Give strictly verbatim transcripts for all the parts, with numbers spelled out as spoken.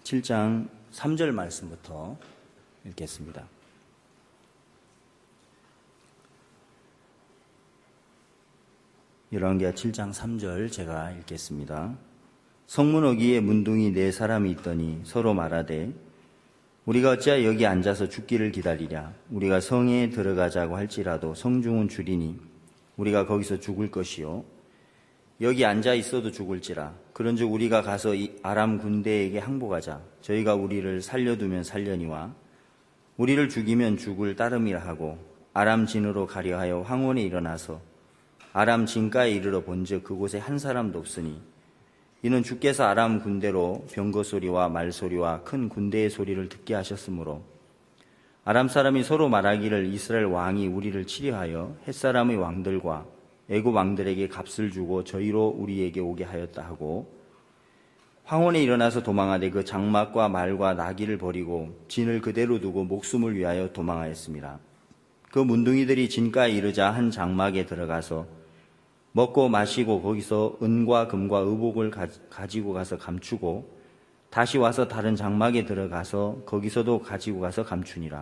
칠 장 삼 절 말씀부터 읽겠습니다. 열왕기하 칠 장 삼 절 제가 읽겠습니다. 성문 어귀에 문둥이 네 사람이 있더니 서로 말하되 우리가 어찌하여 여기 앉아서 죽기를 기다리랴. 우리가 성에 들어가자고 할지라도 성중은 줄이니 우리가 거기서 죽을 것이요 여기 앉아 있어도 죽을지라. 그런즉 우리가 가서 이 아람 군대에게 항복하자. 저희가 우리를 살려두면 살려니와 우리를 죽이면 죽을 따름이라 하고 아람 진으로 가려 하여 황혼에 일어나서 아람 진가에 이르러 본즉 그곳에 한 사람도 없으니 이는 주께서 아람 군대로 병거 소리와 말 소리와 큰 군대의 소리를 듣게 하셨으므로 아람 사람이 서로 말하기를 이스라엘 왕이 우리를 치려하여 햇사람의 왕들과 애굽 왕들에게 값을 주고 저희로 우리에게 오게 하였다 하고 황혼에 일어나서 도망하되 그 장막과 말과 나귀를 버리고 진을 그대로 두고 목숨을 위하여 도망하였습니다. 그 문둥이들이 진가에 이르자 한 장막에 들어가서 먹고 마시고 거기서 은과 금과 의복을 가지고 가서 감추고 다시 와서 다른 장막에 들어가서 거기서도 가지고 가서 감추니라.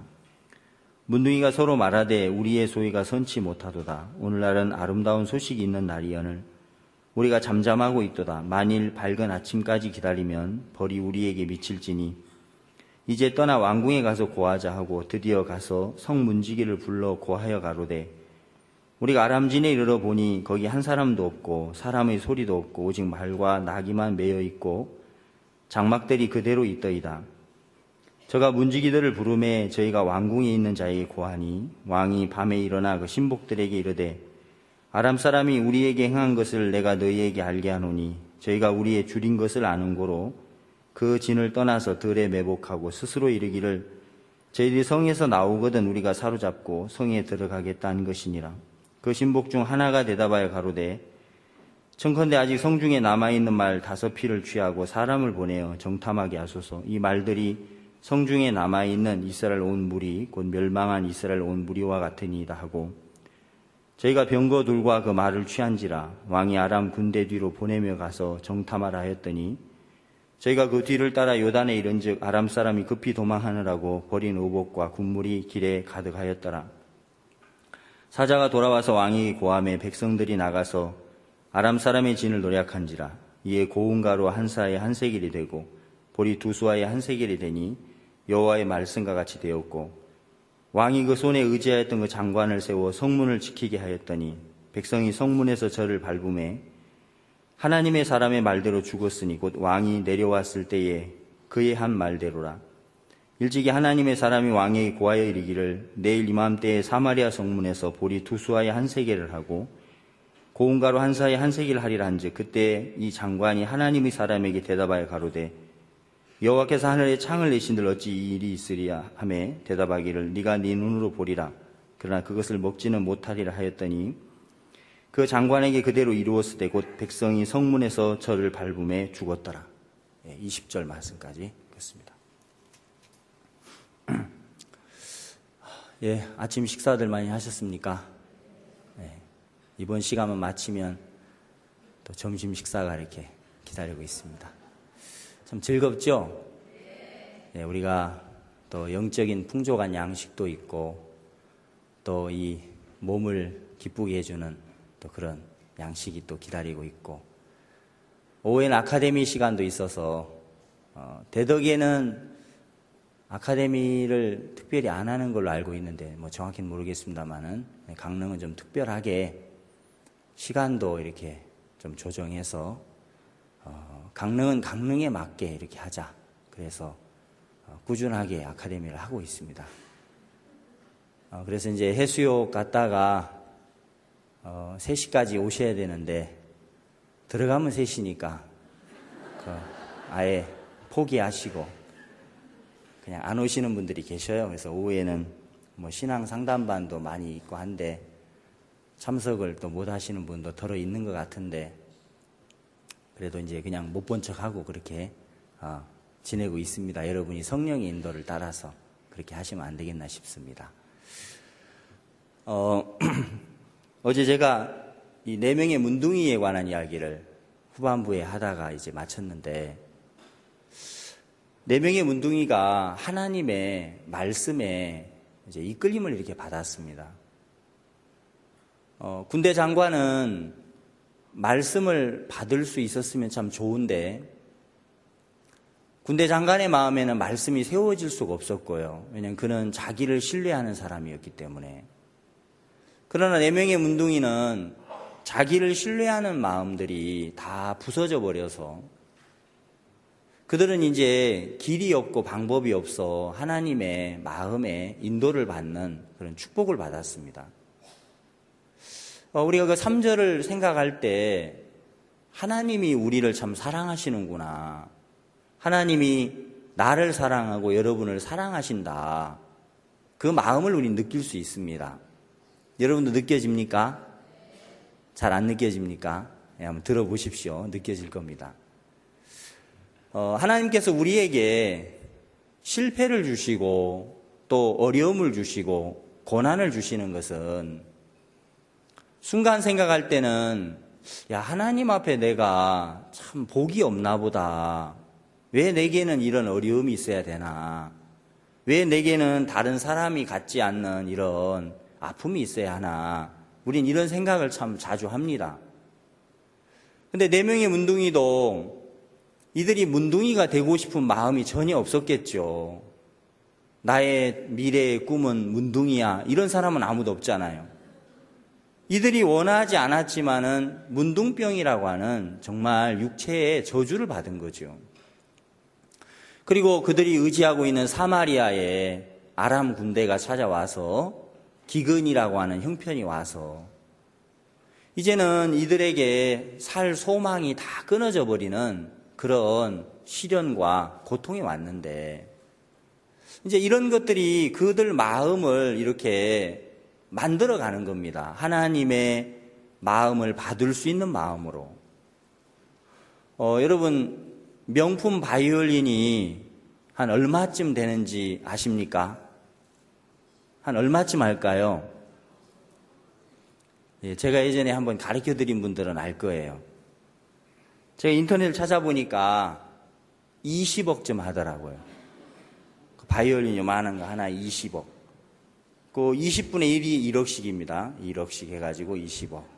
문둥이가 서로 말하되 우리의 소위가 선치 못하도다. 오늘날은 아름다운 소식이 있는 날이여늘 우리가 잠잠하고 있도다. 만일 밝은 아침까지 기다리면 벌이 우리에게 미칠지니 이제 떠나 왕궁에 가서 고하자 하고 드디어 가서 성문지기를 불러 고하여 가로되 우리가 아람진에 이르러 보니 거기 한 사람도 없고 사람의 소리도 없고 오직 말과 나귀만 매여 있고 장막들이 그대로 있더이다. 저가 문지기들을 부르매 저희가 왕궁에 있는 자에게 고하니 왕이 밤에 일어나 그 신복들에게 이르되 아람 사람이 우리에게 행한 것을 내가 너희에게 알게 하노니 저희가 우리의 줄인 것을 아는 고로 그 진을 떠나서 들에 매복하고 스스로 이르기를 저희들이 성에서 나오거든 우리가 사로잡고 성에 들어가겠다는 것이니라. 그 신복 중 하나가 대답하여 가로되 청컨대 아직 성중에 남아있는 말 다섯 피를 취하고 사람을 보내어 정탐하게 하소서. 이 말들이 성중에 남아있는 이스라엘 온 무리 곧 멸망한 이스라엘 온 무리와 같으니이다 하고 저희가 병거 둘과 그 말을 취한지라. 왕이 아람 군대 뒤로 보내며 가서 정탐하라 하였더니 저희가 그 뒤를 따라 요단에 이른즉 아람 사람이 급히 도망하느라고 버린 의복과 군물이 길에 가득하였더라. 사자가 돌아와서 왕에게 고하매 백성들이 나가서 아람 사람의 진을 노략한지라. 이에 고운 가루 한 사에 한 세겔이 되고 보리 두 수아에 한 세겔이 되니 여호와의 말씀과 같이 되었고 왕이 그 손에 의지하였던 그 장관을 세워 성문을 지키게 하였더니 백성이 성문에서 저를 밟음에 하나님의 사람의 말대로 죽었으니 곧 왕이 내려왔을 때에 그의 한 말대로라. 일찍이 하나님의 사람이 왕에게 고하여 이르기를 내일 이맘때에 사마리아 성문에서 보리 두 수아에 한 세겔을 하고 고운 가루 한 사에 한 세겔을 하리라 한즉 그때 이 장관이 하나님의 사람에게 대답하여 가로되 여호와께서 하늘에 창을 내신들 어찌 이 일이 있으리야 하며 대답하기를 네가 네 눈으로 보리라. 그러나 그것을 먹지는 못하리라 하였더니 그 장관에게 그대로 이루었을 때 곧 백성이 성문에서 저를 밟음에 죽었더라. 이십 절 말씀까지 읽겠습니다. 예, 아침 식사들 많이 하셨습니까? 네, 이번 시간만 마치면 또 점심 식사가 이렇게 기다리고 있습니다. 참 즐겁죠? 네, 우리가 또 영적인 풍족한 양식도 있고 또 이 몸을 기쁘게 해주는 또 그런 양식이 또 기다리고 있고 오후에는 아카데미 시간도 있어서 어, 대덕에는 아카데미를 특별히 안 하는 걸로 알고 있는데 뭐 정확히는 모르겠습니다만은 강릉은 좀 특별하게 시간도 이렇게 좀 조정해서 어, 강릉은 강릉에 맞게 이렇게 하자. 그래서 어, 꾸준하게 아카데미를 하고 있습니다. 어, 그래서 이제 해수욕 갔다가 어, 세 시까지 오셔야 되는데 들어가면 세 시니까 그 아예 포기하시고 그냥 안 오시는 분들이 계셔요. 그래서 오후에는 뭐 신앙 상담반도 많이 있고 한데 참석을 또 못 하시는 분도 덜어 있는 것 같은데 그래도 이제 그냥 못 본 척하고 그렇게 어, 지내고 있습니다. 여러분이 성령의 인도를 따라서 그렇게 하시면 안 되겠나 싶습니다. 어, 어제 제가 이 네 명의 문둥이에 관한 이야기를 후반부에 하다가 이제 마쳤는데 네 명의 문둥이가 하나님의 말씀에 이제 이끌림을 이렇게 받았습니다. 어, 군대 장관은 말씀을 받을 수 있었으면 참 좋은데 군대 장관의 마음에는 말씀이 세워질 수가 없었고요. 왜냐하면 그는 자기를 신뢰하는 사람이었기 때문에. 그러나 네 명의 문둥이는 자기를 신뢰하는 마음들이 다 부서져 버려서 그들은 이제 길이 없고 방법이 없어 하나님의 마음에 인도를 받는 그런 축복을 받았습니다. 우리가 그 삼 절을 생각할 때 하나님이 우리를 참 사랑하시는구나. 하나님이 나를 사랑하고 여러분을 사랑하신다. 그 마음을 우리는 느낄 수 있습니다. 여러분도 느껴집니까? 잘 안 느껴집니까? 네, 한번 들어보십시오. 느껴질 겁니다. 어, 하나님께서 우리에게 실패를 주시고 또 어려움을 주시고 고난을 주시는 것은 순간 생각할 때는 야, 하나님 앞에 내가 참 복이 없나 보다. 왜 내게는 이런 어려움이 있어야 되나? 왜 내게는 다른 사람이 갖지 않는 이런 아픔이 있어야 하나? 우린 이런 생각을 참 자주 합니다. 근데 네 명의 문둥이도 이들이 문둥이가 되고 싶은 마음이 전혀 없었겠죠. 나의 미래의 꿈은 문둥이야. 이런 사람은 아무도 없잖아요. 이들이 원하지 않았지만은 문둥병이라고 하는 정말 육체의 저주를 받은 거죠. 그리고 그들이 의지하고 있는 사마리아에 아람 군대가 찾아와서 기근이라고 하는 형편이 와서 이제는 이들에게 살 소망이 다 끊어져 버리는 그런 시련과 고통이 왔는데 이제 이런 것들이 그들 마음을 이렇게 만들어가는 겁니다. 하나님의 마음을 받을 수 있는 마음으로. 어, 여러분 명품 바이올린이 한 얼마쯤 되는지 아십니까? 한 얼마쯤 할까요? 예, 제가 예전에 한번 가르쳐드린 분들은 알 거예요. 제가 인터넷을 찾아보니까 이십억쯤 하더라고요. 그 바이올린 요만한 거 하나 이십억. 그 이십분의 일이 일억씩입니다. 일억씩 해가지고 이십억.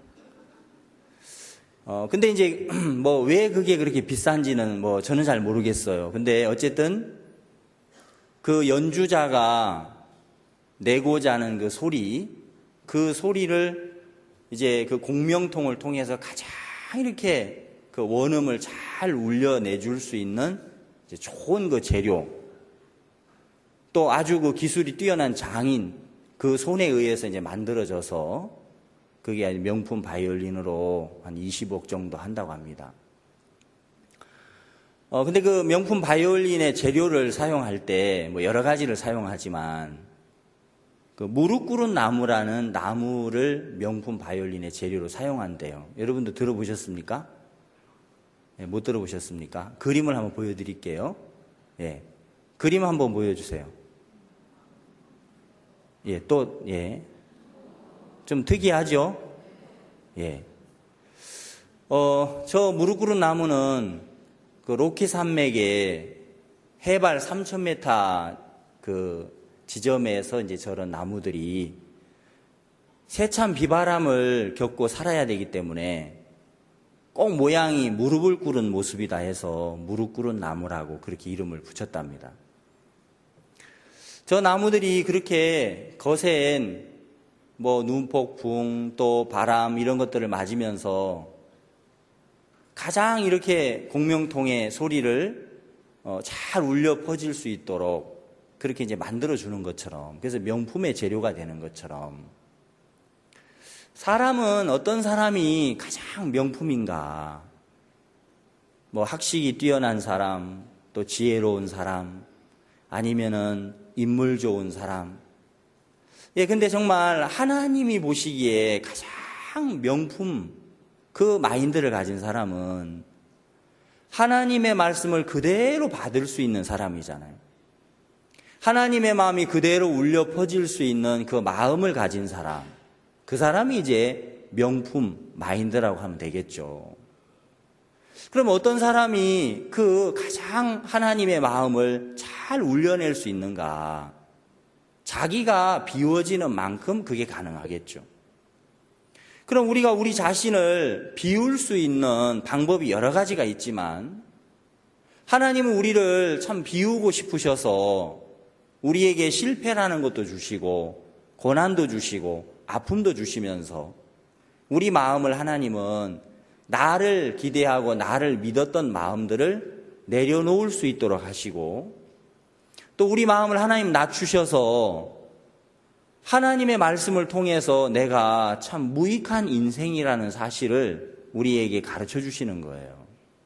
어, 근데 이제 뭐 왜 그게 그렇게 비싼지는 뭐 저는 잘 모르겠어요. 근데 어쨌든 그 연주자가 내고자 하는 그 소리, 그 소리를 이제 그 공명통을 통해서 가장 이렇게 그 원음을 잘 울려내줄 수 있는 이제 좋은 그 재료, 또 아주 그 기술이 뛰어난 장인, 그 손에 의해서 이제 만들어져서 그게 명품 바이올린으로 한 이십억 정도 한다고 합니다. 어, 근데 그 명품 바이올린의 재료를 사용할 때 뭐 여러 가지를 사용하지만 그 무릎 꿇은 나무라는 나무를 명품 바이올린의 재료로 사용한대요. 여러분도 들어보셨습니까? 예, 못 들어보셨습니까? 그림을 한번 보여드릴게요. 예, 그림 한번 보여주세요. 예, 또, 예. 좀 특이하죠? 예. 어, 저 무릎 꿇은 나무는 그 로키 산맥에 해발 삼천 미터 그 지점에서 이제 저런 나무들이 세찬 비바람을 겪고 살아야 되기 때문에 꼭 모양이 무릎을 꿇은 모습이다 해서 무릎 꿇은 나무라고 그렇게 이름을 붙였답니다. 저 나무들이 그렇게 거센 뭐 눈폭풍 또 바람 이런 것들을 맞으면서 가장 이렇게 공명통의 소리를 어, 잘 울려 퍼질 수 있도록 그렇게 이제 만들어주는 것처럼, 그래서 명품의 재료가 되는 것처럼, 사람은 어떤 사람이 가장 명품인가? 뭐 학식이 뛰어난 사람, 또 지혜로운 사람, 아니면은 인물 좋은 사람. 예, 근데 정말 하나님이 보시기에 가장 명품, 그 마인드를 가진 사람은 하나님의 말씀을 그대로 받을 수 있는 사람이잖아요. 하나님의 마음이 그대로 울려 퍼질 수 있는 그 마음을 가진 사람, 그 사람이 이제 명품 마인드라고 하면 되겠죠. 그럼 어떤 사람이 그 가장 하나님의 마음을 잘 울려낼 수 있는가? 자기가 비워지는 만큼 그게 가능하겠죠. 그럼 우리가 우리 자신을 비울 수 있는 방법이 여러 가지가 있지만 하나님은 우리를 참 비우고 싶으셔서 우리에게 실패라는 것도 주시고 고난도 주시고 아픔도 주시면서 우리 마음을 하나님은 나를 기대하고 나를 믿었던 마음들을 내려놓을 수 있도록 하시고 또 우리 마음을 하나님 낮추셔서 하나님의 말씀을 통해서 내가 참 무익한 인생이라는 사실을 우리에게 가르쳐 주시는 거예요.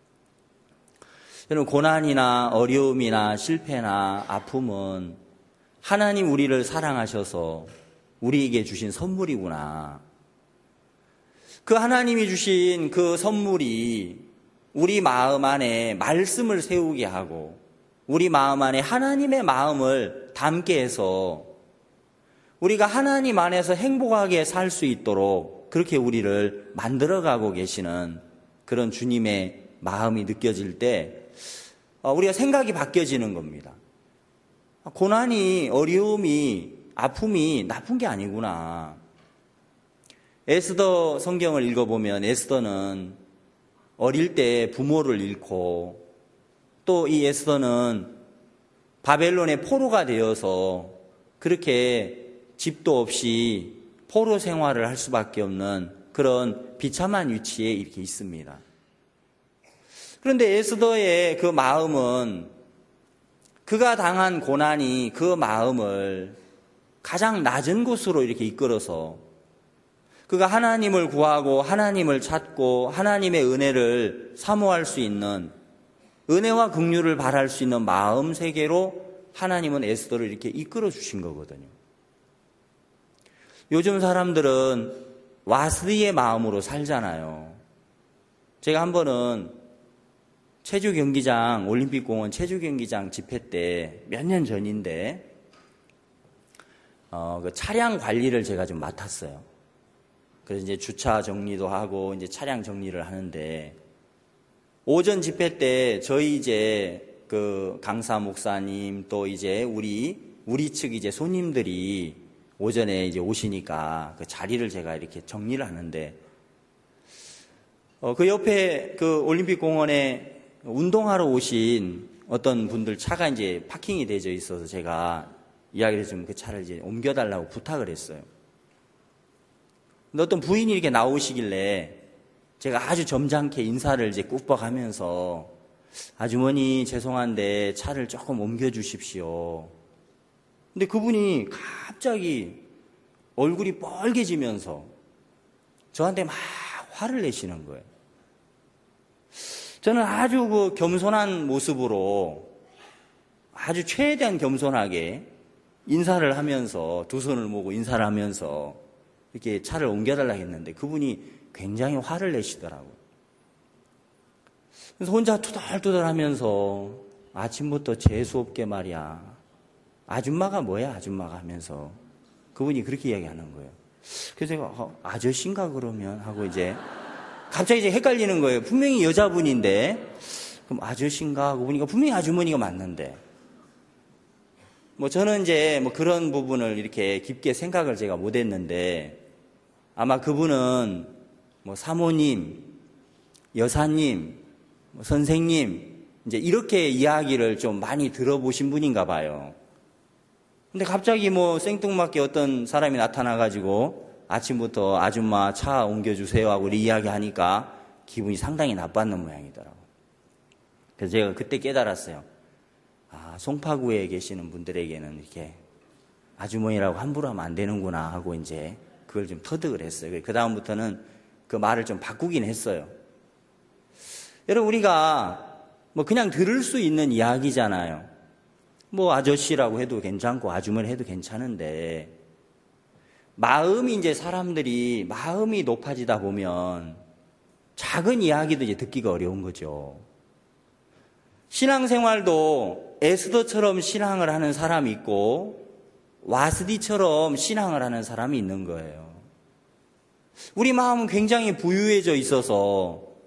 여러분, 고난이나 어려움이나 실패나 아픔은 하나님 우리를 사랑하셔서 우리에게 주신 선물이구나. 그 하나님이 주신 그 선물이 우리 마음 안에 말씀을 세우게 하고 우리 마음 안에 하나님의 마음을 담게 해서 우리가 하나님 안에서 행복하게 살 수 있도록 그렇게 우리를 만들어가고 계시는 그런 주님의 마음이 느껴질 때 우리가 생각이 바뀌어지는 겁니다. 고난이, 어려움이, 아픔이 나쁜 게 아니구나. 에스더 성경을 읽어보면 에스더는 어릴 때 부모를 잃고 또 이 에스더는 바벨론의 포로가 되어서 그렇게 집도 없이 포로 생활을 할 수밖에 없는 그런 비참한 위치에 이렇게 있습니다. 그런데 에스더의 그 마음은 그가 당한 고난이 그 마음을 가장 낮은 곳으로 이렇게 이끌어서 그가 하나님을 구하고 하나님을 찾고 하나님의 은혜를 사모할 수 있는 은혜와 긍휼을 바랄 수 있는 마음 세계로 하나님은 에스더를 이렇게 이끌어 주신 거거든요. 요즘 사람들은 와스디의 마음으로 살잖아요. 제가 한 번은 체조 경기장, 올림픽공원 체조 경기장 집회 때 몇 년 전인데 어, 그 차량 관리를 제가 좀 맡았어요. 그래서 이제 주차 정리도 하고 이제 차량 정리를 하는데 오전 집회 때 저희 이제 그 강사 목사님 또 이제 우리 우리 측 이제 손님들이 오전에 이제 오시니까 그 자리를 제가 이렇게 정리를 하는데 어, 그 옆에 그 올림픽 공원에 운동하러 오신 어떤 분들 차가 이제 파킹이 되어 있어서 제가 이야기를 좀 그 차를 이제 옮겨달라고 부탁을 했어요. 근데 어떤 부인이 이렇게 나오시길래 제가 아주 점잖게 인사를 이제 꾹뻑하면서 아주머니 죄송한데 차를 조금 옮겨주십시오. 근데 그분이 갑자기 얼굴이 뻘개지면서 저한테 막 화를 내시는 거예요. 저는 아주 그 겸손한 모습으로 아주 최대한 겸손하게 인사를 하면서 두 손을 모으고 인사를 하면서 이렇게 차를 옮겨달라고 했는데 그분이 굉장히 화를 내시더라고요. 그래서 혼자 투덜투덜 하면서 아침부터 재수없게 말이야. 아줌마가 뭐야 아줌마가 하면서 그분이 그렇게 이야기하는 거예요. 그래서 제가 어, 아저씨인가 그러면 하고 이제 갑자기 이제 헷갈리는 거예요. 분명히 여자분인데 그럼 아저씨인가 하고 보니까 분명히 아주머니가 맞는데 뭐 저는 이제 뭐 그런 부분을 이렇게 깊게 생각을 제가 못했는데 아마 그분은 뭐 사모님, 여사님, 뭐 선생님 이제 이렇게 이야기를 좀 많이 들어보신 분인가 봐요. 근데 갑자기 뭐 생뚱맞게 어떤 사람이 나타나가지고 아침부터 아줌마 차 옮겨주세요 하고 이야기하니까 기분이 상당히 나빴는 모양이더라고요. 그래서 제가 그때 깨달았어요. 아, 송파구에 계시는 분들에게는 이렇게 아주머니라고 함부로 하면 안 되는구나 하고 이제 그걸 좀 터득을 했어요. 그 다음부터는 그 말을 좀 바꾸긴 했어요. 여러분 우리가 뭐 그냥 들을 수 있는 이야기잖아요. 뭐 아저씨라고 해도 괜찮고 아주머니 해도 괜찮은데 마음이 이제 사람들이 마음이 높아지다 보면 작은 이야기도 이제 듣기가 어려운 거죠. 신앙생활도 에스더처럼 신앙을 하는 사람이 있고 와스디처럼 신앙을 하는 사람이 있는 거예요. 우리 마음은 굉장히 부유해져 있어서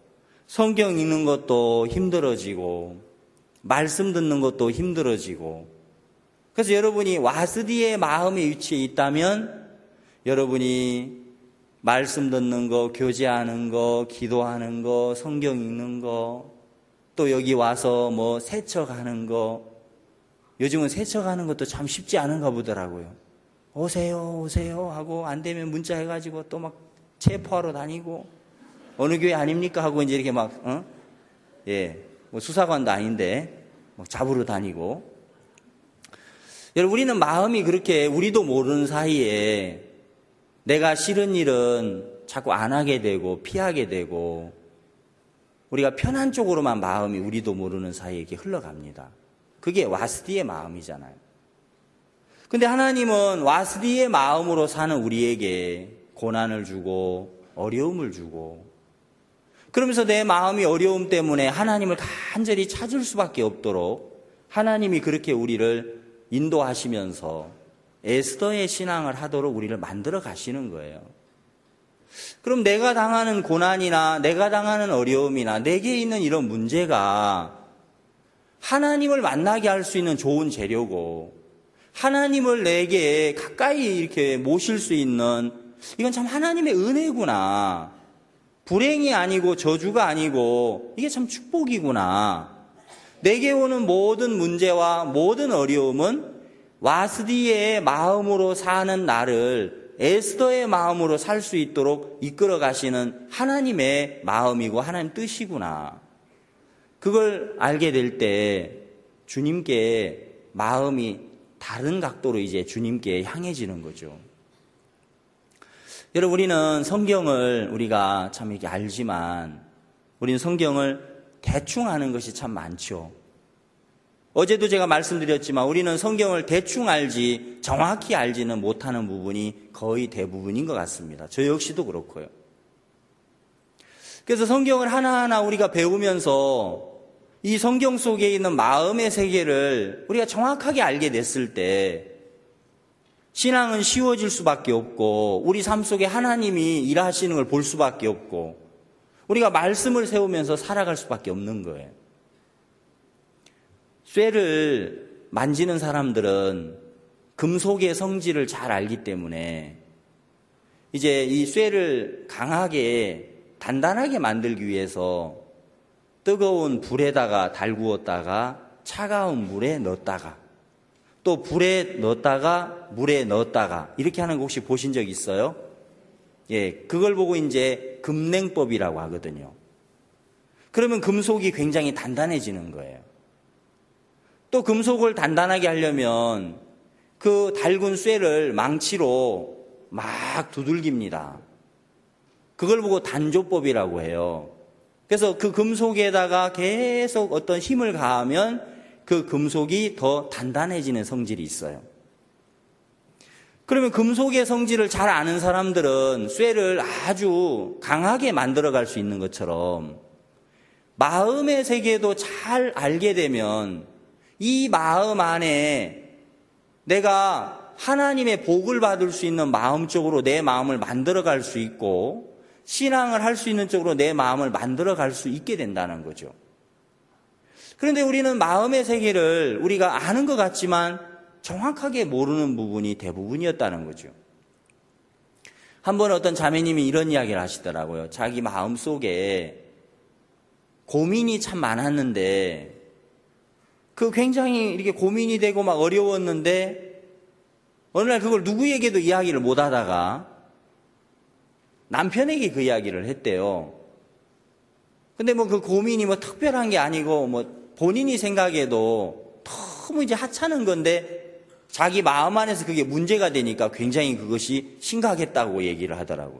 성경 읽는 것도 힘들어지고 말씀 듣는 것도 힘들어지고, 그래서 여러분이 와스디의 마음에 위치해 있다면 여러분이 말씀 듣는 거, 교제하는 거, 기도하는 거, 성경 읽는 거, 또 여기 와서 뭐 세척하는 거, 요즘은 세척하는 것도 참 쉽지 않은가 보더라고요. 오세요 오세요 하고 안 되면 문자 해가지고 또 막 체포하러 다니고, 어느 교회 아닙니까 하고 이제 이렇게 막 어? 예, 뭐 수사관도 아닌데 막 잡으러 다니고. 여러분, 우리는 마음이 그렇게 우리도 모르는 사이에 내가 싫은 일은 자꾸 안 하게 되고 피하게 되고, 우리가 편한 쪽으로만 마음이 우리도 모르는 사이에 이렇게 흘러갑니다. 그게 와스디의 마음이잖아요. 근데 하나님은 와스디의 마음으로 사는 우리에게 고난을 주고 어려움을 주고, 그러면서 내 마음이 어려움 때문에 하나님을 간절히 찾을 수밖에 없도록 하나님이 그렇게 우리를 인도하시면서 에스더의 신앙을 하도록 우리를 만들어 가시는 거예요. 그럼 내가 당하는 고난이나 내가 당하는 어려움이나 내게 있는 이런 문제가 하나님을 만나게 할 수 있는 좋은 재료고, 하나님을 내게 가까이 이렇게 모실 수 있는, 이건 참 하나님의 은혜구나, 불행이 아니고 저주가 아니고 이게 참 축복이구나, 내게 오는 모든 문제와 모든 어려움은 와스디의 마음으로 사는 나를 에스더의 마음으로 살 수 있도록 이끌어 가시는 하나님의 마음이고 하나님 뜻이구나, 그걸 알게 될 때 주님께 마음이 다른 각도로 이제 주님께 향해지는 거죠. 여러분, 우리는 성경을 우리가 참 이렇게 알지만 우리는 성경을 대충 아는 것이 참 많죠. 어제도 제가 말씀드렸지만 우리는 성경을 대충 알지 정확히 알지는 못하는 부분이 거의 대부분인 것 같습니다. 저 역시도 그렇고요. 그래서 성경을 하나하나 우리가 배우면서 이 성경 속에 있는 마음의 세계를 우리가 정확하게 알게 됐을 때 신앙은 쉬워질 수밖에 없고, 우리 삶 속에 하나님이 일하시는 걸 볼 수밖에 없고, 우리가 말씀을 세우면서 살아갈 수밖에 없는 거예요. 쇠를 만지는 사람들은 금속의 성질을 잘 알기 때문에 이제 이 쇠를 강하게 단단하게 만들기 위해서 뜨거운 불에다가 달구었다가 차가운 물에 넣었다가 또 불에 넣었다가 물에 넣었다가 이렇게 하는 거 혹시 보신 적 있어요? 예, 그걸 보고 이제 금냉법이라고 하거든요. 그러면 금속이 굉장히 단단해지는 거예요. 또 금속을 단단하게 하려면 그 달군 쇠를 망치로 막 두들깁니다. 그걸 보고 단조법이라고 해요. 그래서 그 금속에다가 계속 어떤 힘을 가하면 그 금속이 더 단단해지는 성질이 있어요. 그러면 금속의 성질을 잘 아는 사람들은 쇠를 아주 강하게 만들어갈 수 있는 것처럼 마음의 세계도 잘 알게 되면 이 마음 안에 내가 하나님의 복을 받을 수 있는 마음 쪽으로 내 마음을 만들어갈 수 있고, 신앙을 할 수 있는 쪽으로 내 마음을 만들어갈 수 있게 된다는 거죠. 그런데 우리는 마음의 세계를 우리가 아는 것 같지만 정확하게 모르는 부분이 대부분이었다는 거죠. 한 번 어떤 자매님이 이런 이야기를 하시더라고요. 자기 마음 속에 고민이 참 많았는데, 그 굉장히 이렇게 고민이 되고 막 어려웠는데, 어느 날 그걸 누구에게도 이야기를 못 하다가 남편에게 그 이야기를 했대요. 근데 뭐 그 고민이 뭐 특별한 게 아니고 뭐 본인이 생각해도 너무 이제 하찮은 건데 자기 마음 안에서 그게 문제가 되니까 굉장히 그것이 심각했다고 얘기를 하더라고요.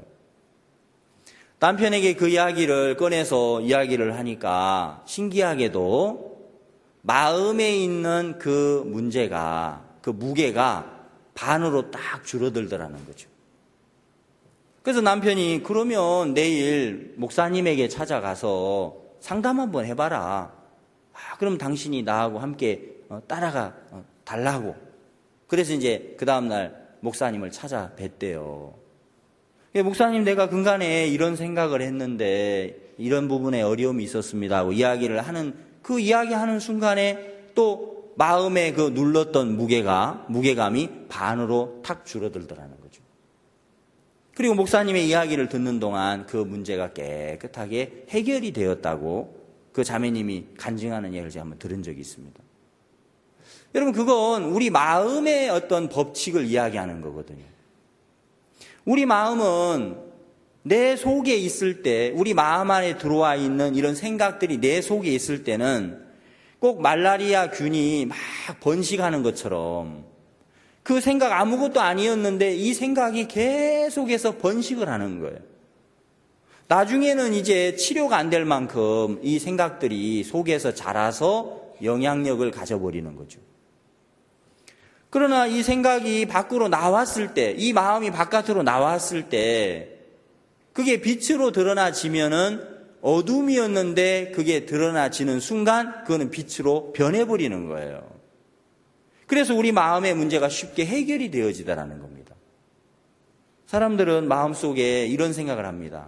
남편에게 그 이야기를 꺼내서 이야기를 하니까 신기하게도 마음에 있는 그 문제가, 그 무게가 반으로 딱 줄어들더라는 거죠. 그래서 남편이 그러면 내일 목사님에게 찾아가서 상담 한번 해봐라. 아, 그럼 당신이 나하고 함께 따라가 달라고. 그래서 이제 그 다음날 목사님을 찾아뵀대요. 목사님, 내가 근간에 이런 생각을 했는데 이런 부분에 어려움이 있었습니다 하고 이야기를 하는 그 이야기하는 순간에 또 마음에 그 눌렀던 무게가 무게감이 반으로 탁 줄어들더라는 거죠. 그리고 목사님의 이야기를 듣는 동안 그 문제가 깨끗하게 해결이 되었다고 그 자매님이 간증하는 이야기를 제가 한번 들은 적이 있습니다. 여러분, 그건 우리 마음의 어떤 법칙을 이야기하는 거거든요. 우리 마음은 내 속에 있을 때, 우리 마음 안에 들어와 있는 이런 생각들이 내 속에 있을 때는 꼭 말라리아 균이 막 번식하는 것처럼 그 생각 아무것도 아니었는데 이 생각이 계속해서 번식을 하는 거예요. 나중에는 이제 치료가 안 될 만큼 이 생각들이 속에서 자라서 영향력을 가져버리는 거죠. 그러나 이 생각이 밖으로 나왔을 때, 이 마음이 바깥으로 나왔을 때 그게 빛으로 드러나지면은 어둠이었는데 그게 드러나지는 순간 그거는 빛으로 변해버리는 거예요. 그래서 우리 마음의 문제가 쉽게 해결이 되어지다라는 겁니다. 사람들은 마음속에 이런 생각을 합니다.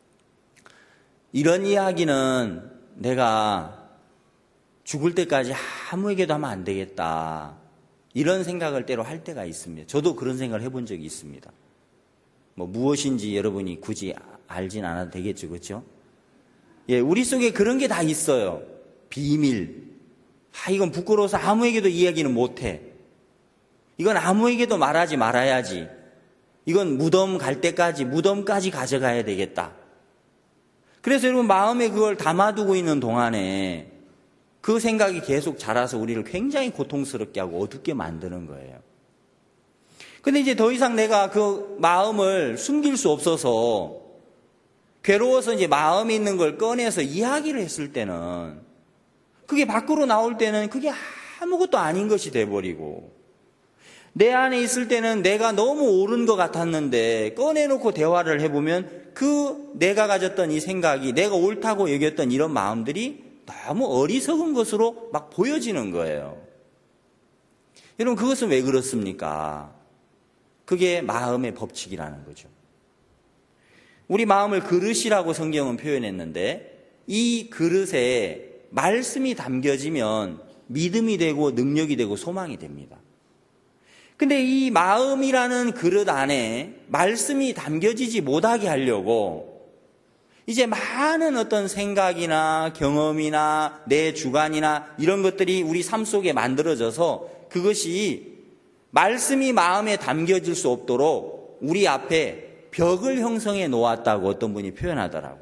이런 이야기는 내가 죽을 때까지 아무에게도 하면 안 되겠다. 이런 생각을 때로 할 때가 있습니다. 저도 그런 생각을 해본 적이 있습니다. 뭐 무엇인지 여러분이 굳이 알진 않아도 되겠죠, 그렇죠? 예, 우리 속에 그런 게 다 있어요. 비밀. 아, 이건 부끄러워서 아무에게도 이야기는 못해. 이건 아무에게도 말하지 말아야지. 이건 무덤 갈 때까지, 무덤까지 가져가야 되겠다. 그래서 여러분 마음에 그걸 담아두고 있는 동안에 그 생각이 계속 자라서 우리를 굉장히 고통스럽게 하고 어둡게 만드는 거예요. 근데 이제 더 이상 내가 그 마음을 숨길 수 없어서 괴로워서 이제 마음에 있는 걸 꺼내서 이야기를 했을 때는 그게 밖으로 나올 때는 그게 아무것도 아닌 것이 돼버리고 내 안에 있을 때는 내가 너무 옳은 것 같았는데 꺼내놓고 대화를 해보면 그 내가 가졌던 이 생각이 내가 옳다고 여겼던 이런 마음들이 너무 어리석은 것으로 막 보여지는 거예요. 여러분 그것은 왜 그렇습니까? 그게 마음의 법칙이라는 거죠. 우리 마음을 그릇이라고 성경은 표현했는데 이 그릇에 말씀이 담겨지면 믿음이 되고 능력이 되고 소망이 됩니다. 근데 이 마음이라는 그릇 안에 말씀이 담겨지지 못하게 하려고 이제 많은 어떤 생각이나 경험이나 내 주관이나 이런 것들이 우리 삶 속에 만들어져서 그것이 말씀이 마음에 담겨질 수 없도록 우리 앞에 벽을 형성해 놓았다고 어떤 분이 표현하더라고요.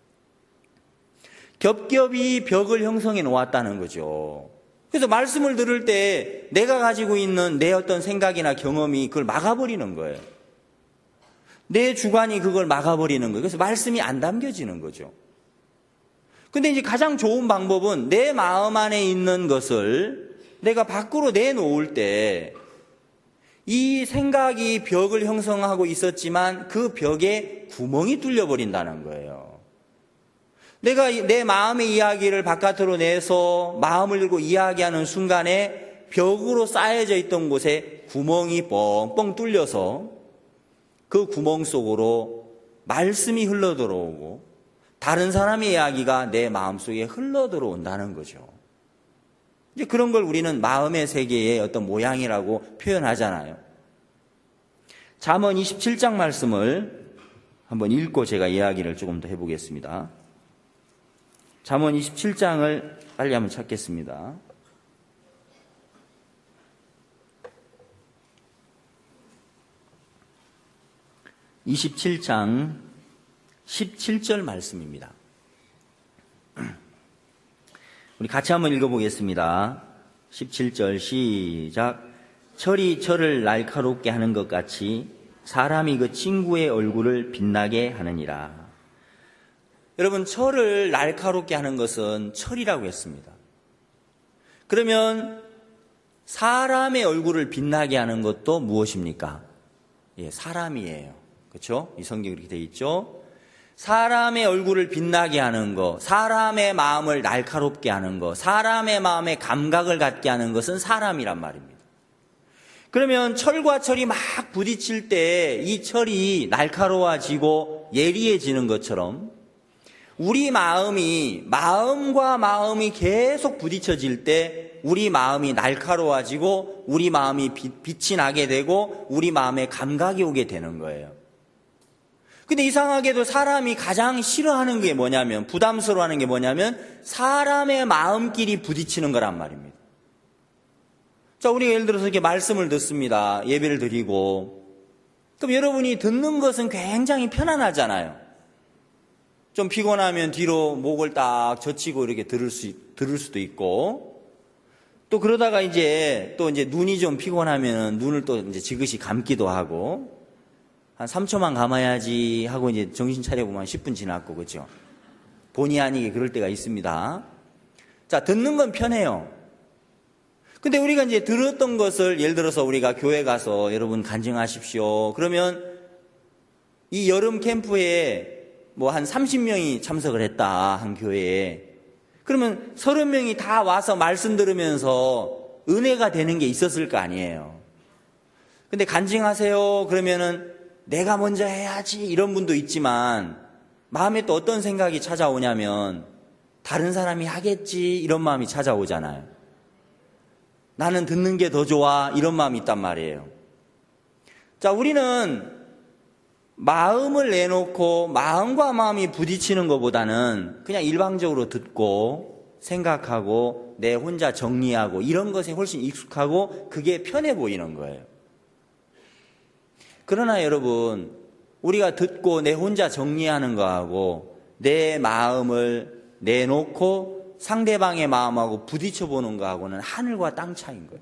겹겹이 벽을 형성해 놓았다는 거죠. 그래서 말씀을 들을 때 내가 가지고 있는 내 어떤 생각이나 경험이 그걸 막아버리는 거예요. 내 주관이 그걸 막아버리는 거예요. 그래서 말씀이 안 담겨지는 거죠. 근데 이제 가장 좋은 방법은 내 마음 안에 있는 것을 내가 밖으로 내놓을 때 이 생각이 벽을 형성하고 있었지만 그 벽에 구멍이 뚫려버린다는 거예요. 내가 내 마음의 이야기를 바깥으로 내서 마음을 들고 이야기하는 순간에 벽으로 쌓여져 있던 곳에 구멍이 뻥뻥 뚫려서 그 구멍 속으로 말씀이 흘러들어오고 다른 사람의 이야기가 내 마음속에 흘러들어온다는 거죠. 이제 그런 걸 우리는 마음의 세계의 어떤 모양이라고 표현하잖아요. 잠언 이십칠 장 말씀을 한번 읽고 제가 이야기를 조금 더 해보겠습니다. 잠언 이십칠 장을 빨리 한번 찾겠습니다. 이십칠 장 십칠 절 말씀입니다. 우리 같이 한번 읽어보겠습니다. 십칠 절 시작. 철이 철을 날카롭게 하는 것 같이 사람이 그 친구의 얼굴을 빛나게 하느니라. 여러분, 철을 날카롭게 하는 것은 철이라고 했습니다. 그러면 사람의 얼굴을 빛나게 하는 것도 무엇입니까? 예, 사람이에요. 그렇죠? 이 성경이 그렇게 되어 있죠. 사람의 얼굴을 빛나게 하는 것, 사람의 마음을 날카롭게 하는 것, 사람의 마음에 감각을 갖게 하는 것은 사람이란 말입니다. 그러면 철과 철이 막 부딪힐 때 이 철이 날카로워지고 예리해지는 것처럼 우리 마음이, 마음과 마음이 계속 부딪혀질 때 우리 마음이 날카로워지고 우리 마음이 빛이 나게 되고 우리 마음에 감각이 오게 되는 거예요. 근데 이상하게도 사람이 가장 싫어하는 게 뭐냐면, 부담스러워하는 게 뭐냐면 사람의 마음끼리 부딪히는 거란 말입니다. 자, 우리가 예를 들어서 이렇게 말씀을 듣습니다. 예배를 드리고. 그럼 여러분이 듣는 것은 굉장히 편안하잖아요. 좀 피곤하면 뒤로 목을 딱 젖히고 이렇게 들을 수, 들을 수도 있고, 또 그러다가 이제 또 이제 눈이 좀 피곤하면 눈을 또 이제 지그시 감기도 하고, 한 삼 초만 감아야지 하고 이제 정신 차려보면 십 분 지났고, 그렇죠? 본의 아니게 그럴 때가 있습니다. 자, 듣는 건 편해요. 근데 우리가 이제 들었던 것을, 예를 들어서 우리가 교회 가서 여러분 간증하십시오. 그러면 이 여름 캠프에 뭐 한 삼십 명이 참석을 했다, 한 교회에. 그러면 서른 명이 다 와서 말씀 들으면서 은혜가 되는 게 있었을 거 아니에요. 근데 간증하세요. 그러면은 내가 먼저 해야지 이런 분도 있지만 마음에 또 어떤 생각이 찾아오냐면 다른 사람이 하겠지 이런 마음이 찾아오잖아요. 나는 듣는 게 더 좋아 이런 마음이 있단 말이에요. 자, 우리는 마음을 내놓고 마음과 마음이 부딪히는 것보다는 그냥 일방적으로 듣고 생각하고 내 혼자 정리하고 이런 것에 훨씬 익숙하고 그게 편해 보이는 거예요. 그러나 여러분, 우리가 듣고 내 혼자 정리하는 거하고 내 마음을 내놓고 상대방의 마음하고 부딪혀 보는 거하고는 하늘과 땅 차이인 거예요.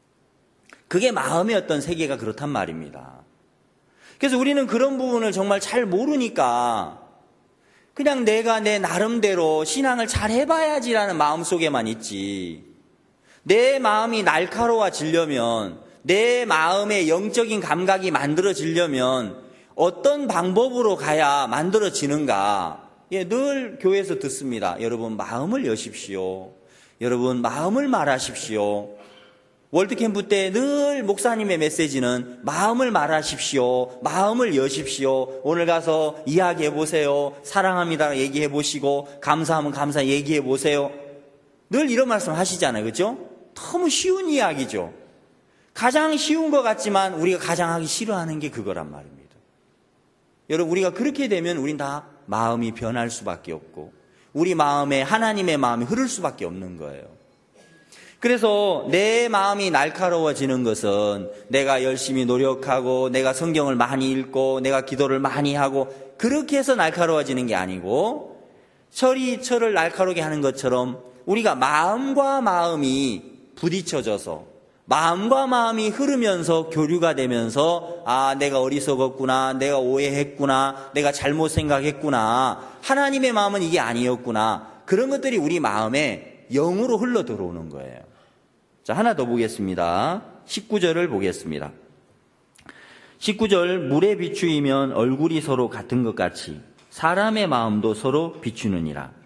그게 마음의 어떤 세계가 그렇단 말입니다. 그래서 우리는 그런 부분을 정말 잘 모르니까 그냥 내가 내 나름대로 신앙을 잘 해봐야지라는 마음속에만 있지, 내 마음이 날카로워지려면, 내 마음의 영적인 감각이 만들어지려면 어떤 방법으로 가야 만들어지는가? 예, 늘 교회에서 듣습니다. 여러분 마음을 여십시오. 여러분 마음을 말하십시오. 월드캠프 때 늘 목사님의 메시지는 마음을 말하십시오. 마음을 여십시오. 오늘 가서 이야기해보세요. 사랑합니다 얘기해보시고 감사하면 감사 얘기해보세요. 늘 이런 말씀 하시잖아요. 그렇죠? 너무 쉬운 이야기죠. 가장 쉬운 것 같지만 우리가 가장 하기 싫어하는 게 그거란 말입니다. 여러분, 우리가 그렇게 되면 우린 다 마음이 변할 수밖에 없고 우리 마음에 하나님의 마음이 흐를 수밖에 없는 거예요. 그래서 내 마음이 날카로워지는 것은 내가 열심히 노력하고 내가 성경을 많이 읽고 내가 기도를 많이 하고 그렇게 해서 날카로워지는 게 아니고, 철이 철을 날카롭게 하는 것처럼 우리가 마음과 마음이 부딪혀져서 마음과 마음이 흐르면서 교류가 되면서 아, 내가 어리석었구나, 내가 오해했구나, 내가 잘못 생각했구나, 하나님의 마음은 이게 아니었구나, 그런 것들이 우리 마음에 영으로 흘러 들어오는 거예요. 자, 하나 더 보겠습니다. 십구 절을 보겠습니다. 십구 절, 물에 비추이면 얼굴이 서로 같은 것 같이 사람의 마음도 서로 비추느니라.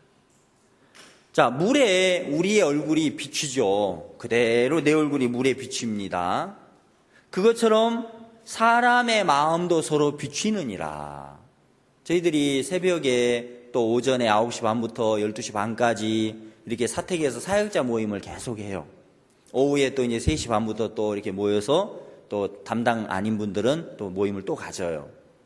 자, 물에 우리의 얼굴이 비추죠. 그대로 내 얼굴이 물에 비춥니다. 그것처럼 사람의 마음도 서로 비추느니라. 저희들이 새벽에 또 오전에 아홉 시 반부터 열두 시 반까지 이렇게 사택에서 사역자 모임을 계속해요. 오후에 또 이제 세 시 반부터 또 이렇게 모여서 또 담당 아닌 분들은 또 모임을 또 가져요.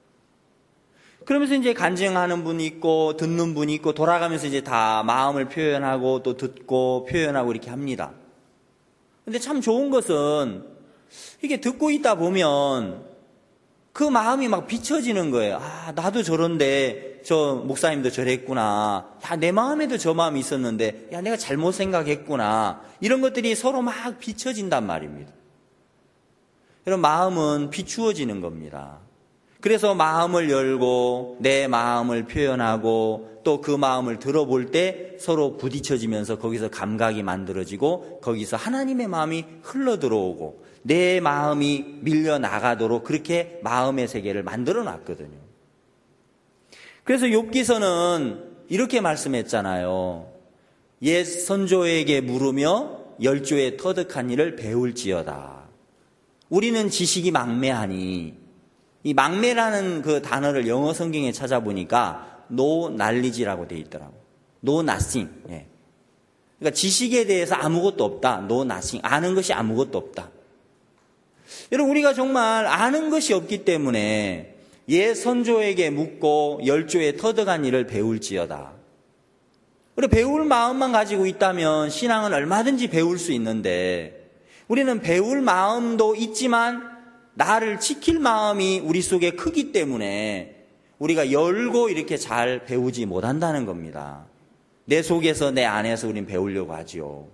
그러면서 이제 간증하는 분이 있고 듣는 분이 있고 돌아가면서 이제 다 마음을 표현하고 또 듣고 표현하고 이렇게 합니다. 근데 참 좋은 것은 이게 듣고 있다 보면 그 마음이 막 비춰지는 거예요. 아, 나도 저런데 저 목사님도 저랬구나. 야, 내 마음에도 저 마음이 있었는데 야, 내가 잘못 생각했구나. 이런 것들이 서로 막 비춰진단 말입니다. 여러분, 마음은 비추어지는 겁니다. 그래서 마음을 열고 내 마음을 표현하고 또 그 마음을 들어볼 때 서로 부딪혀지면서 거기서 감각이 만들어지고 거기서 하나님의 마음이 흘러들어오고 내 마음이 밀려나가도록 그렇게 마음의 세계를 만들어 놨거든요. 그래서 욥기서는 이렇게 말씀했잖아요. 옛 선조에게 물으며 열조의 터득한 일을 배울지어다. 우리는 지식이 막매하니, 이 막매라는 그 단어를 영어 성경에 찾아보니까 no knowledge라고 되어 있더라고. no nothing. 예. 그러니까 지식에 대해서 아무것도 없다. no nothing. 아는 것이 아무것도 없다. 여러분, 우리가 정말 아는 것이 없기 때문에 옛 선조에게 묻고 열조에 터득한 일을 배울지어다. 우리 배울 마음만 가지고 있다면 신앙은 얼마든지 배울 수 있는데, 우리는 배울 마음도 있지만 나를 지킬 마음이 우리 속에 크기 때문에 우리가 열고 이렇게 잘 배우지 못한다는 겁니다. 내 속에서 내 안에서 우린 배우려고 하지요.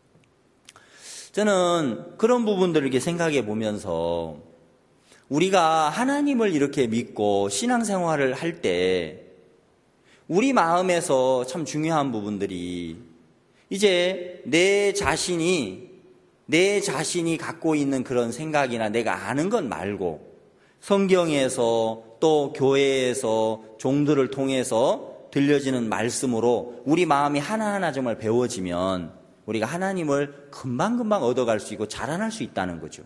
저는 그런 부분들을 이렇게 생각해 보면서 우리가 하나님을 이렇게 믿고 신앙생활을 할 때 우리 마음에서 참 중요한 부분들이, 이제 내 자신이 내 자신이 갖고 있는 그런 생각이나 내가 아는 것 말고 성경에서 또 교회에서 종들을 통해서 들려지는 말씀으로 우리 마음이 하나하나 정말 배워지면 우리가 하나님을 금방금방 얻어갈 수 있고 자라날 수 있다는 거죠.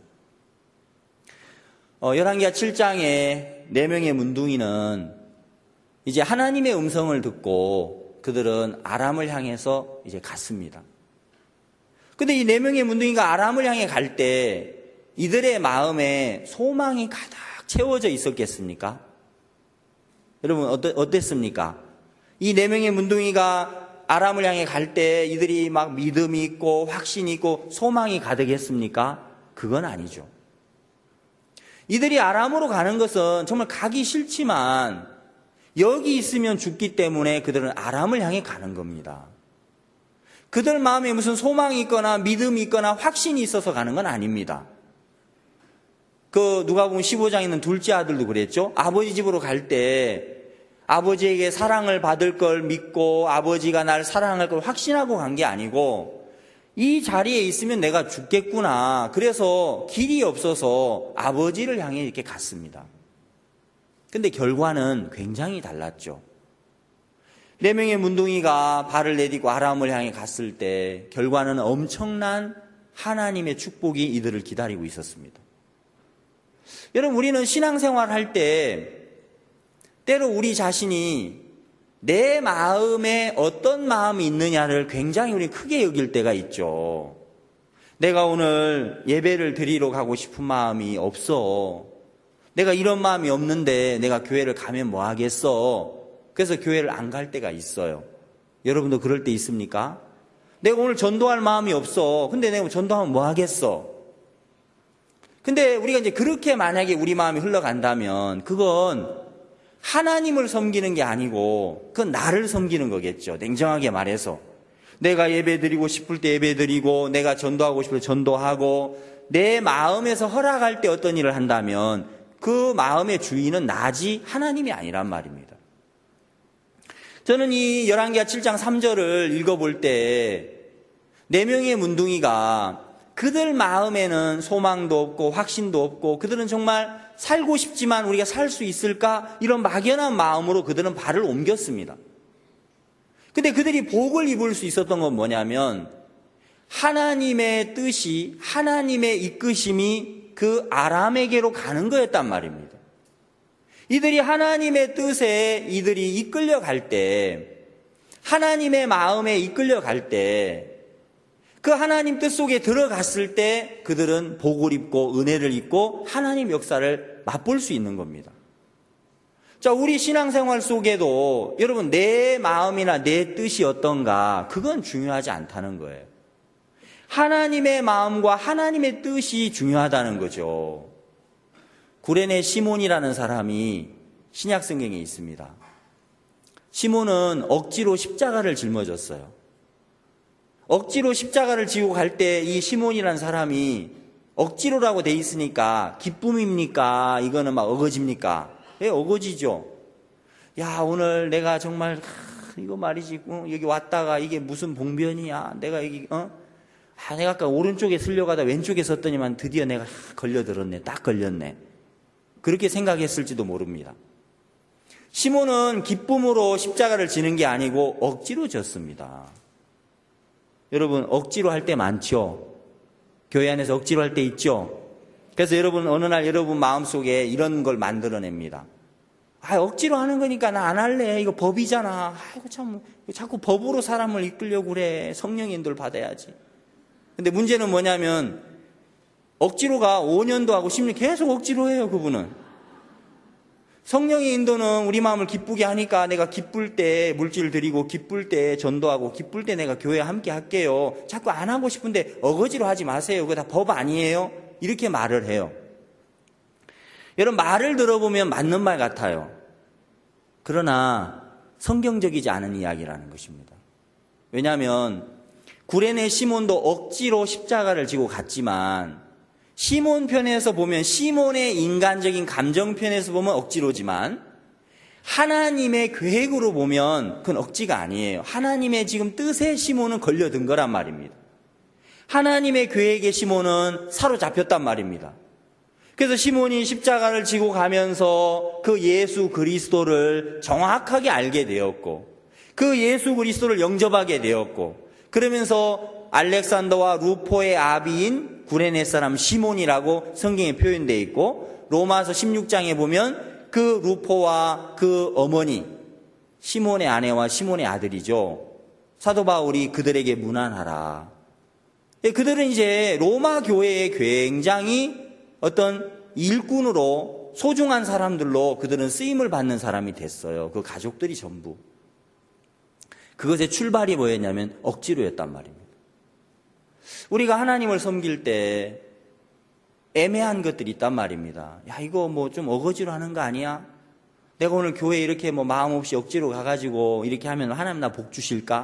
어, 열왕기하 칠 장에 네 명의 문둥이는 이제 하나님의 음성을 듣고 그들은 아람을 향해서 이제 갔습니다. 근데 이 네 명의 문둥이가 아람을 향해 갈 때 이들의 마음에 소망이 가득 채워져 있었겠습니까? 여러분, 어떠, 어땠습니까? 이 네 명의 문둥이가 아람을 향해 갈 때 이들이 막 믿음이 있고 확신이 있고 소망이 가득했습니까? 그건 아니죠. 이들이 아람으로 가는 것은 정말 가기 싫지만 여기 있으면 죽기 때문에 그들은 아람을 향해 가는 겁니다. 그들 마음에 무슨 소망이 있거나 믿음이 있거나 확신이 있어서 가는 건 아닙니다. 그 누가복음 십오 장에 있는 둘째 아들도 그랬죠. 아버지 집으로 갈 때 아버지에게 사랑을 받을 걸 믿고 아버지가 날 사랑할 걸 확신하고 간 게 아니고, 이 자리에 있으면 내가 죽겠구나, 그래서 길이 없어서 아버지를 향해 이렇게 갔습니다. 근데 결과는 굉장히 달랐죠. 네 명의 문둥이가 발을 내딛고 아람을 향해 갔을 때 결과는 엄청난 하나님의 축복이 이들을 기다리고 있었습니다. 여러분, 우리는 신앙생활 할 때 때로 우리 자신이 내 마음에 어떤 마음이 있느냐를 굉장히 우리 크게 여길 때가 있죠. 내가 오늘 예배를 드리러 가고 싶은 마음이 없어. 내가 이런 마음이 없는데 내가 교회를 가면 뭐 하겠어. 그래서 교회를 안 갈 때가 있어요. 여러분도 그럴 때 있습니까? 내가 오늘 전도할 마음이 없어. 근데 내가 전도하면 뭐 하겠어. 근데 우리가 이제 그렇게 만약에 우리 마음이 흘러간다면 그건 하나님을 섬기는 게 아니고 그건 나를 섬기는 거겠죠. 냉정하게 말해서. 내가 예배 드리고 싶을 때 예배 드리고 내가 전도하고 싶을 때 전도하고 내 마음에서 허락할 때 어떤 일을 한다면 그 마음의 주인은 나지 하나님이 아니란 말입니다. 저는 이 열왕기하 칠 장 삼 절을 읽어볼 때 네 명의 문둥이가 그들 마음에는 소망도 없고 확신도 없고 그들은 정말 살고 싶지만 우리가 살 수 있을까? 이런 막연한 마음으로 그들은 발을 옮겼습니다. 근데 그들이 복을 입을 수 있었던 건 뭐냐면 하나님의 뜻이, 하나님의 이끄심이 그 아람에게로 가는 거였단 말입니다. 이들이 하나님의 뜻에 이들이 이끌려 갈 때, 하나님의 마음에 이끌려 갈 때, 그 하나님 뜻 속에 들어갔을 때 그들은 복을 입고 은혜를 입고 하나님 역사를 맛볼 수 있는 겁니다. 자, 우리 신앙생활 속에도 여러분 내 마음이나 내 뜻이 어떤가 그건 중요하지 않다는 거예요. 하나님의 마음과 하나님의 뜻이 중요하다는 거죠. 구레네 시몬이라는 사람이 신약 성경에 있습니다. 시몬은 억지로 십자가를 짊어졌어요. 억지로 십자가를 지고 갈 때 이 시몬이라는 사람이 억지로라고 돼 있으니까 기쁨입니까? 이거는 막 어거지입니까? 예, 어거지죠. 야, 오늘 내가 정말 하, 이거 말이지 어, 여기 왔다가 이게 무슨 봉변이야. 내가 여기 어? 아, 내가 아까 오른쪽에 쓰려가다 왼쪽에 섰더니만 드디어 내가 하, 걸려들었네. 딱 걸렸네. 그렇게 생각했을지도 모릅니다. 시몬은 기쁨으로 십자가를 지는 게 아니고 억지로 졌습니다. 여러분, 억지로 할 때 많죠? 교회 안에서 억지로 할 때 있죠? 그래서 여러분, 어느 날 여러분 마음속에 이런 걸 만들어냅니다. 아, 억지로 하는 거니까 나 안 할래. 이거 법이잖아. 아이고, 참, 자꾸 법으로 사람을 이끌려고 그래. 성령 인도를 받아야지. 근데 문제는 뭐냐면, 억지로가 오 년도 하고 십 년 계속 억지로 해요, 그분은. 성령의 인도는 우리 마음을 기쁘게 하니까 내가 기쁠 때 물질 드리고, 기쁠 때 전도하고, 기쁠 때 내가 교회에 함께 할게요. 자꾸 안 하고 싶은데 어거지로 하지 마세요. 그거 다 법 아니에요? 이렇게 말을 해요. 여러분, 말을 들어보면 맞는 말 같아요. 그러나 성경적이지 않은 이야기라는 것입니다. 왜냐하면 구레네 시몬도 억지로 십자가를 지고 갔지만, 시몬 편에서 보면, 시몬의 인간적인 감정 편에서 보면 억지로지만, 하나님의 계획으로 보면 그건 억지가 아니에요. 하나님의 지금 뜻에 시몬은 걸려든 거란 말입니다. 하나님의 계획에 시몬은 사로잡혔단 말입니다. 그래서 시몬이 십자가를 지고 가면서 그 예수 그리스도를 정확하게 알게 되었고, 그 예수 그리스도를 영접하게 되었고, 그러면서 알렉산더와 루포의 아비인 구레네 사람 시몬이라고 성경에 표현되어 있고, 로마서 십육 장에 보면 그 루포와 그 어머니, 시몬의 아내와 시몬의 아들이죠. 사도 바울이 그들에게 문안하라. 그들은 이제 로마 교회에 굉장히 어떤 일꾼으로, 소중한 사람들로 그들은 쓰임을 받는 사람이 됐어요. 그 가족들이 전부. 그것의 출발이 뭐였냐면 억지로였단 말입니다. 우리가 하나님을 섬길 때 애매한 것들이 있단 말입니다. 야, 이거 뭐 좀 어거지로 하는 거 아니야? 내가 오늘 교회에 이렇게 뭐 마음 없이 억지로 가가지고 이렇게 하면 하나님 나 복 주실까?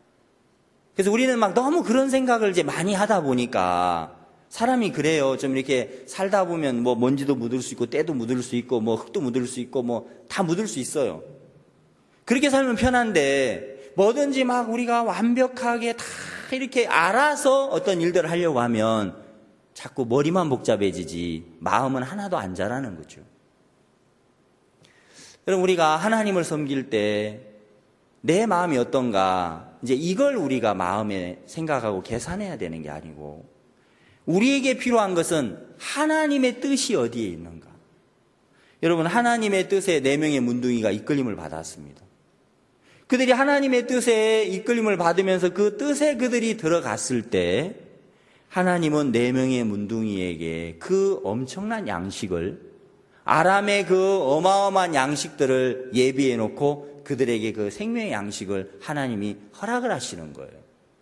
그래서 우리는 막 너무 그런 생각을 이제 많이 하다 보니까, 사람이 그래요. 좀 이렇게 살다 보면 뭐 먼지도 묻을 수 있고, 때도 묻을 수 있고, 뭐 흙도 묻을 수 있고, 뭐 다 묻을 수 있어요. 그렇게 살면 편한데, 뭐든지 막 우리가 완벽하게 다 이렇게 알아서 어떤 일들을 하려고 하면 자꾸 머리만 복잡해지지 마음은 하나도 안 자라는 거죠. 여러분, 우리가 하나님을 섬길 때 내 마음이 어떤가, 이제 이걸 우리가 마음에 생각하고 계산해야 되는 게 아니고, 우리에게 필요한 것은 하나님의 뜻이 어디에 있는가. 여러분, 하나님의 뜻에 네 명의 문둥이가 이끌림을 받았습니다. 그들이 하나님의 뜻에 이끌림을 받으면서 그 뜻에 그들이 들어갔을 때, 하나님은 네 명의 문둥이에게 그 엄청난 양식을, 아람의 그 어마어마한 양식들을 예비해 놓고 그들에게 그 생명의 양식을 하나님이 허락을 하시는 거예요.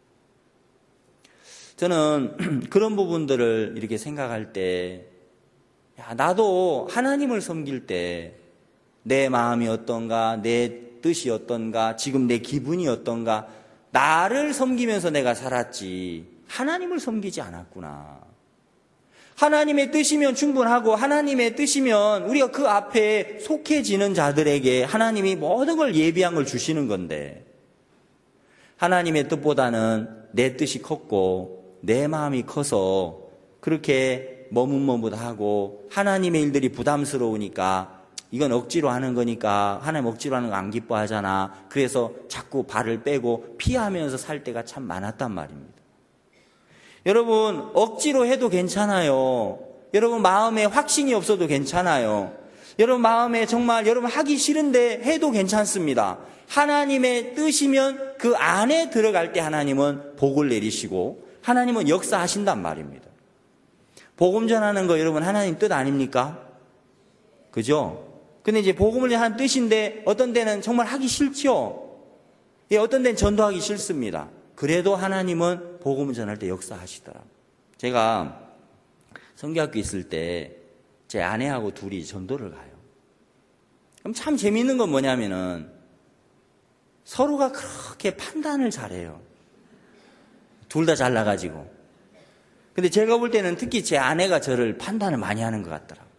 저는 그런 부분들을 이렇게 생각할 때, 야, 나도 하나님을 섬길 때 내 마음이 어떤가, 내 뜻이 어떤가, 지금 내 기분이 어떤가, 나를 섬기면서 내가 살았지 하나님을 섬기지 않았구나. 하나님의 뜻이면 충분하고, 하나님의 뜻이면 우리가 그 앞에 속해지는 자들에게 하나님이 모든 걸 예비한 걸 주시는 건데, 하나님의 뜻보다는 내 뜻이 컸고 내 마음이 커서 그렇게 머뭇머뭇하고, 하나님의 일들이 부담스러우니까 이건 억지로 하는 거니까 하나님 억지로 하는 거 안 기뻐하잖아. 그래서 자꾸 발을 빼고 피하면서 살 때가 참 많았단 말입니다. 여러분, 억지로 해도 괜찮아요. 여러분 마음에 확신이 없어도 괜찮아요. 여러분 마음에 정말 여러분 하기 싫은데 해도 괜찮습니다. 하나님의 뜻이면 그 안에 들어갈 때 하나님은 복을 내리시고 하나님은 역사하신단 말입니다. 복음 전하는 거 여러분 하나님 뜻 아닙니까? 그죠? 근데 이제 복음을 하는 뜻인데 어떤 데는 정말 하기 싫죠. 예, 어떤 데는 전도하기 싫습니다. 그래도 하나님은 복음을 전할 때 역사하시더라고요. 제가 성교학교 있을 때 제 아내하고 둘이 전도를 가요. 그럼 참 재미있는 건 뭐냐면은 서로가 그렇게 판단을 잘해요. 둘 다 잘나가지고. 근데 제가 볼 때는 특히 제 아내가 저를 판단을 많이 하는 것 같더라고요.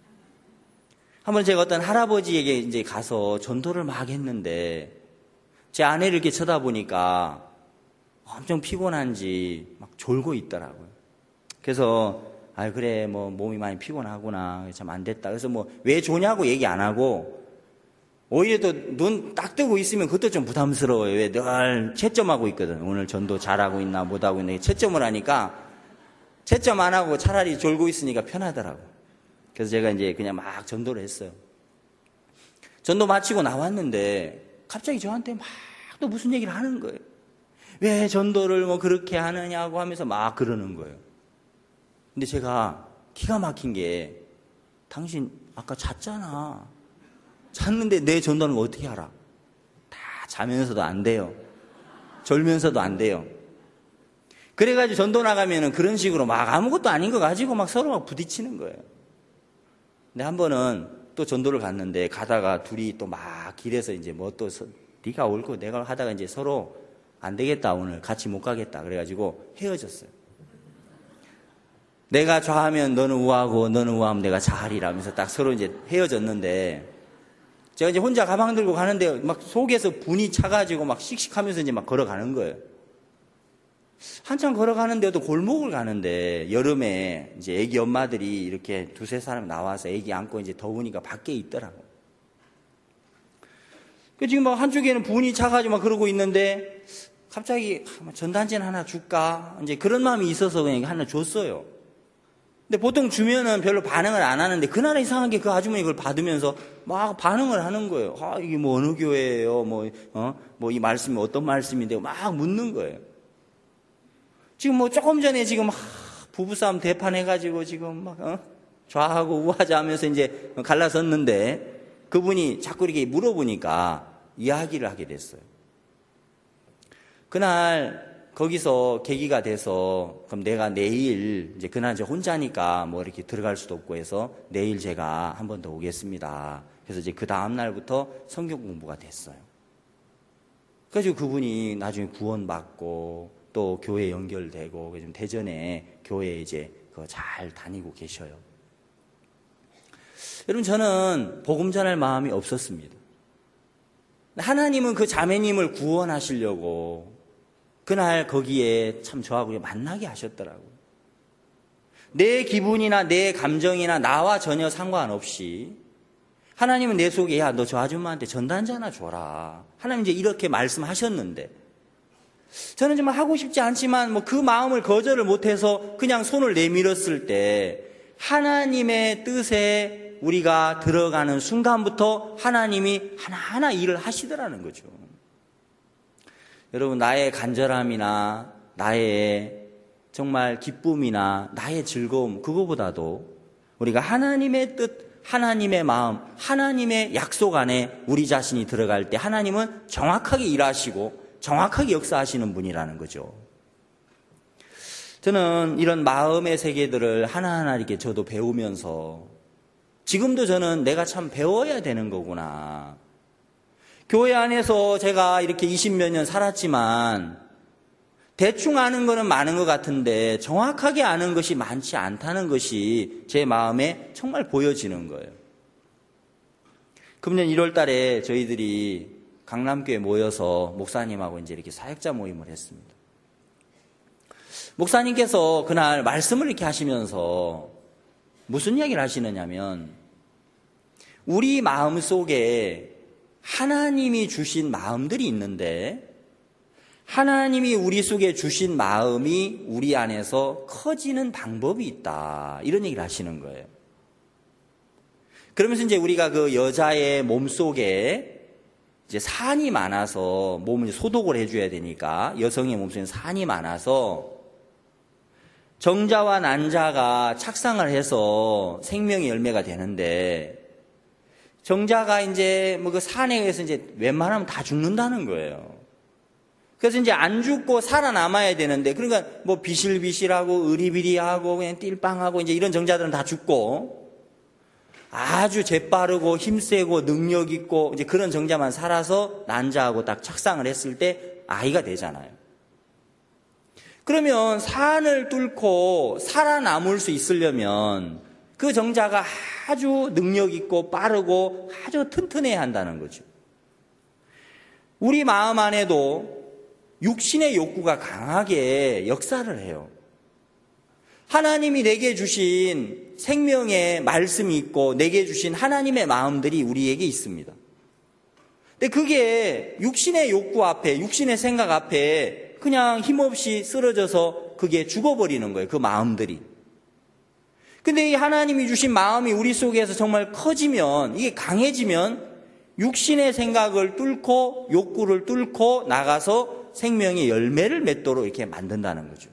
한번 제가 어떤 할아버지에게 이제 가서 전도를 막 했는데 제 아내를 이렇게 쳐다보니까 엄청 피곤한지 막 졸고 있더라고요. 그래서 아 그래 뭐 몸이 많이 피곤하구나, 참 안 됐다. 그래서 뭐 왜 조냐고 얘기 안 하고 오히려 또 눈 딱 뜨고 있으면 그것도 좀 부담스러워요. 왜 늘 채점하고 있거든. 오늘 전도 잘하고 있나 못하고 있나 채점을 하니까 채점 안 하고 차라리 졸고 있으니까 편하더라고요. 그래서 제가 이제 그냥 막 전도를 했어요. 전도 마치고 나왔는데 갑자기 저한테 막 또 무슨 얘기를 하는 거예요. 왜 전도를 뭐 그렇게 하느냐고 하면서 막 그러는 거예요. 근데 제가 기가 막힌 게 당신 아까 잤잖아. 잤는데 내 전도하는 거 어떻게 알아? 다 자면서도 안 돼요. 졸면서도 안 돼요. 그래가지고 전도 나가면은 그런 식으로 막 아무것도 아닌 거 가지고 막 서로 막 부딪히는 거예요. 근데 한 번은 또 전도를 갔는데 가다가 둘이 또 막 길에서 이제 뭐 또 네가 옳고 내가 하다가 이제 서로 안 되겠다 오늘 같이 못 가겠다 그래가지고 헤어졌어요. 내가 좌하면 너는 우하고 너는 우하면 내가 좌하리라면서 딱 서로 이제 헤어졌는데 제가 이제 혼자 가방 들고 가는데 막 속에서 분이 차가지고 막 씩씩하면서 이제 막 걸어가는 거예요. 한참 걸어가는데도 골목을 가는데 여름에 이제 애기 엄마들이 이렇게 두세 사람 나와서 애기 안고 이제 더우니까 밖에 있더라고. 지금 막 한쪽에는 분이 차가지고 막 그러고 있는데 갑자기 전단지는 하나 줄까? 이제 그런 마음이 있어서 그냥 하나 줬어요. 근데 보통 주면은 별로 반응을 안 하는데 그날 이상하게 그 아주머니 그걸 받으면서 막 반응을 하는 거예요. 아, 이게 뭐 어느 교회예요? 뭐, 어? 뭐 이 말씀이 어떤 말씀인데 막 묻는 거예요. 지금 뭐 조금 전에 지금 막 부부싸움 대판해가지고 지금 막, 어? 좌하고 우하자 하면서 이제 갈라섰는데 그분이 자꾸 이렇게 물어보니까 이야기를 하게 됐어요. 그날 거기서 계기가 돼서 그럼 내가 내일 이제 그날 이제 혼자니까 뭐 이렇게 들어갈 수도 없고 해서 내일 제가 한 번 더 오겠습니다. 그래서 이제 그 다음 날부터 성경 공부가 됐어요. 그래서 그분이 나중에 구원받고 또 교회 연결되고 지금 대전에 교회 이제 잘 다니고 계셔요. 여러분 저는 복음 전할 마음이 없었습니다. 하나님은 그 자매님을 구원하시려고 그날 거기에 참 저하고 만나게 하셨더라고요. 내 기분이나 내 감정이나 나와 전혀 상관없이 하나님은 내 속에 야, 너 저 아줌마한테 전단지 하나 줘라. 하나님 이제 이렇게 말씀하셨는데 저는 정말 하고 싶지 않지만 뭐 그 마음을 거절을 못해서 그냥 손을 내밀었을 때 하나님의 뜻에 우리가 들어가는 순간부터 하나님이 하나하나 일을 하시더라는 거죠. 여러분 나의 간절함이나 나의 정말 기쁨이나 나의 즐거움 그거보다도 우리가 하나님의 뜻, 하나님의 마음, 하나님의 약속 안에 우리 자신이 들어갈 때 하나님은 정확하게 일하시고 정확하게 역사하시는 분이라는 거죠. 저는 이런 마음의 세계들을 하나하나 이렇게 저도 배우면서 지금도 저는 내가 참 배워야 되는 거구나. 교회 안에서 제가 이렇게 이십몇 년 살았지만 대충 아는 거는 많은 것 같은데 정확하게 아는 것이 많지 않다는 것이 제 마음에 정말 보여지는 거예요. 금년 일월 달에 저희들이 강남교회 모여서 목사님하고 이제 이렇게 사역자 모임을 했습니다. 목사님께서 그날 말씀을 이렇게 하시면서 무슨 이야기를 하시느냐면 우리 마음 속에 하나님이 주신 마음들이 있는데 하나님이 우리 속에 주신 마음이 우리 안에서 커지는 방법이 있다. 이런 얘기를 하시는 거예요. 그러면서 이제 우리가 그 여자의 몸 속에 이제 산이 많아서 몸을 소독을 해줘야 되니까 여성의 몸속에 산이 많아서 정자와 난자가 착상을 해서 생명의 열매가 되는데 정자가 이제 뭐 그 산에 의해서 이제 웬만하면 다 죽는다는 거예요. 그래서 이제 안 죽고 살아남아야 되는데 그러니까 뭐 비실비실하고 으리비리하고 그냥 띨빵하고 이제 이런 정자들은 다 죽고 아주 재빠르고 힘세고 능력 있고 이제 그런 정자만 살아서 난자하고 딱 착상을 했을 때 아이가 되잖아요. 그러면 산을 뚫고 살아남을 수 있으려면 그 정자가 아주 능력 있고 빠르고 아주 튼튼해야 한다는 거죠. 우리 마음 안에도 육신의 욕구가 강하게 역사를 해요. 하나님이 내게 주신 생명의 말씀이 있고 내게 주신 하나님의 마음들이 우리에게 있습니다. 근데 그게 육신의 욕구 앞에, 육신의 생각 앞에 그냥 힘없이 쓰러져서 그게 죽어버리는 거예요. 그 마음들이. 근데 이 하나님이 주신 마음이 우리 속에서 정말 커지면, 이게 강해지면 육신의 생각을 뚫고 욕구를 뚫고 나가서 생명의 열매를 맺도록 이렇게 만든다는 거죠.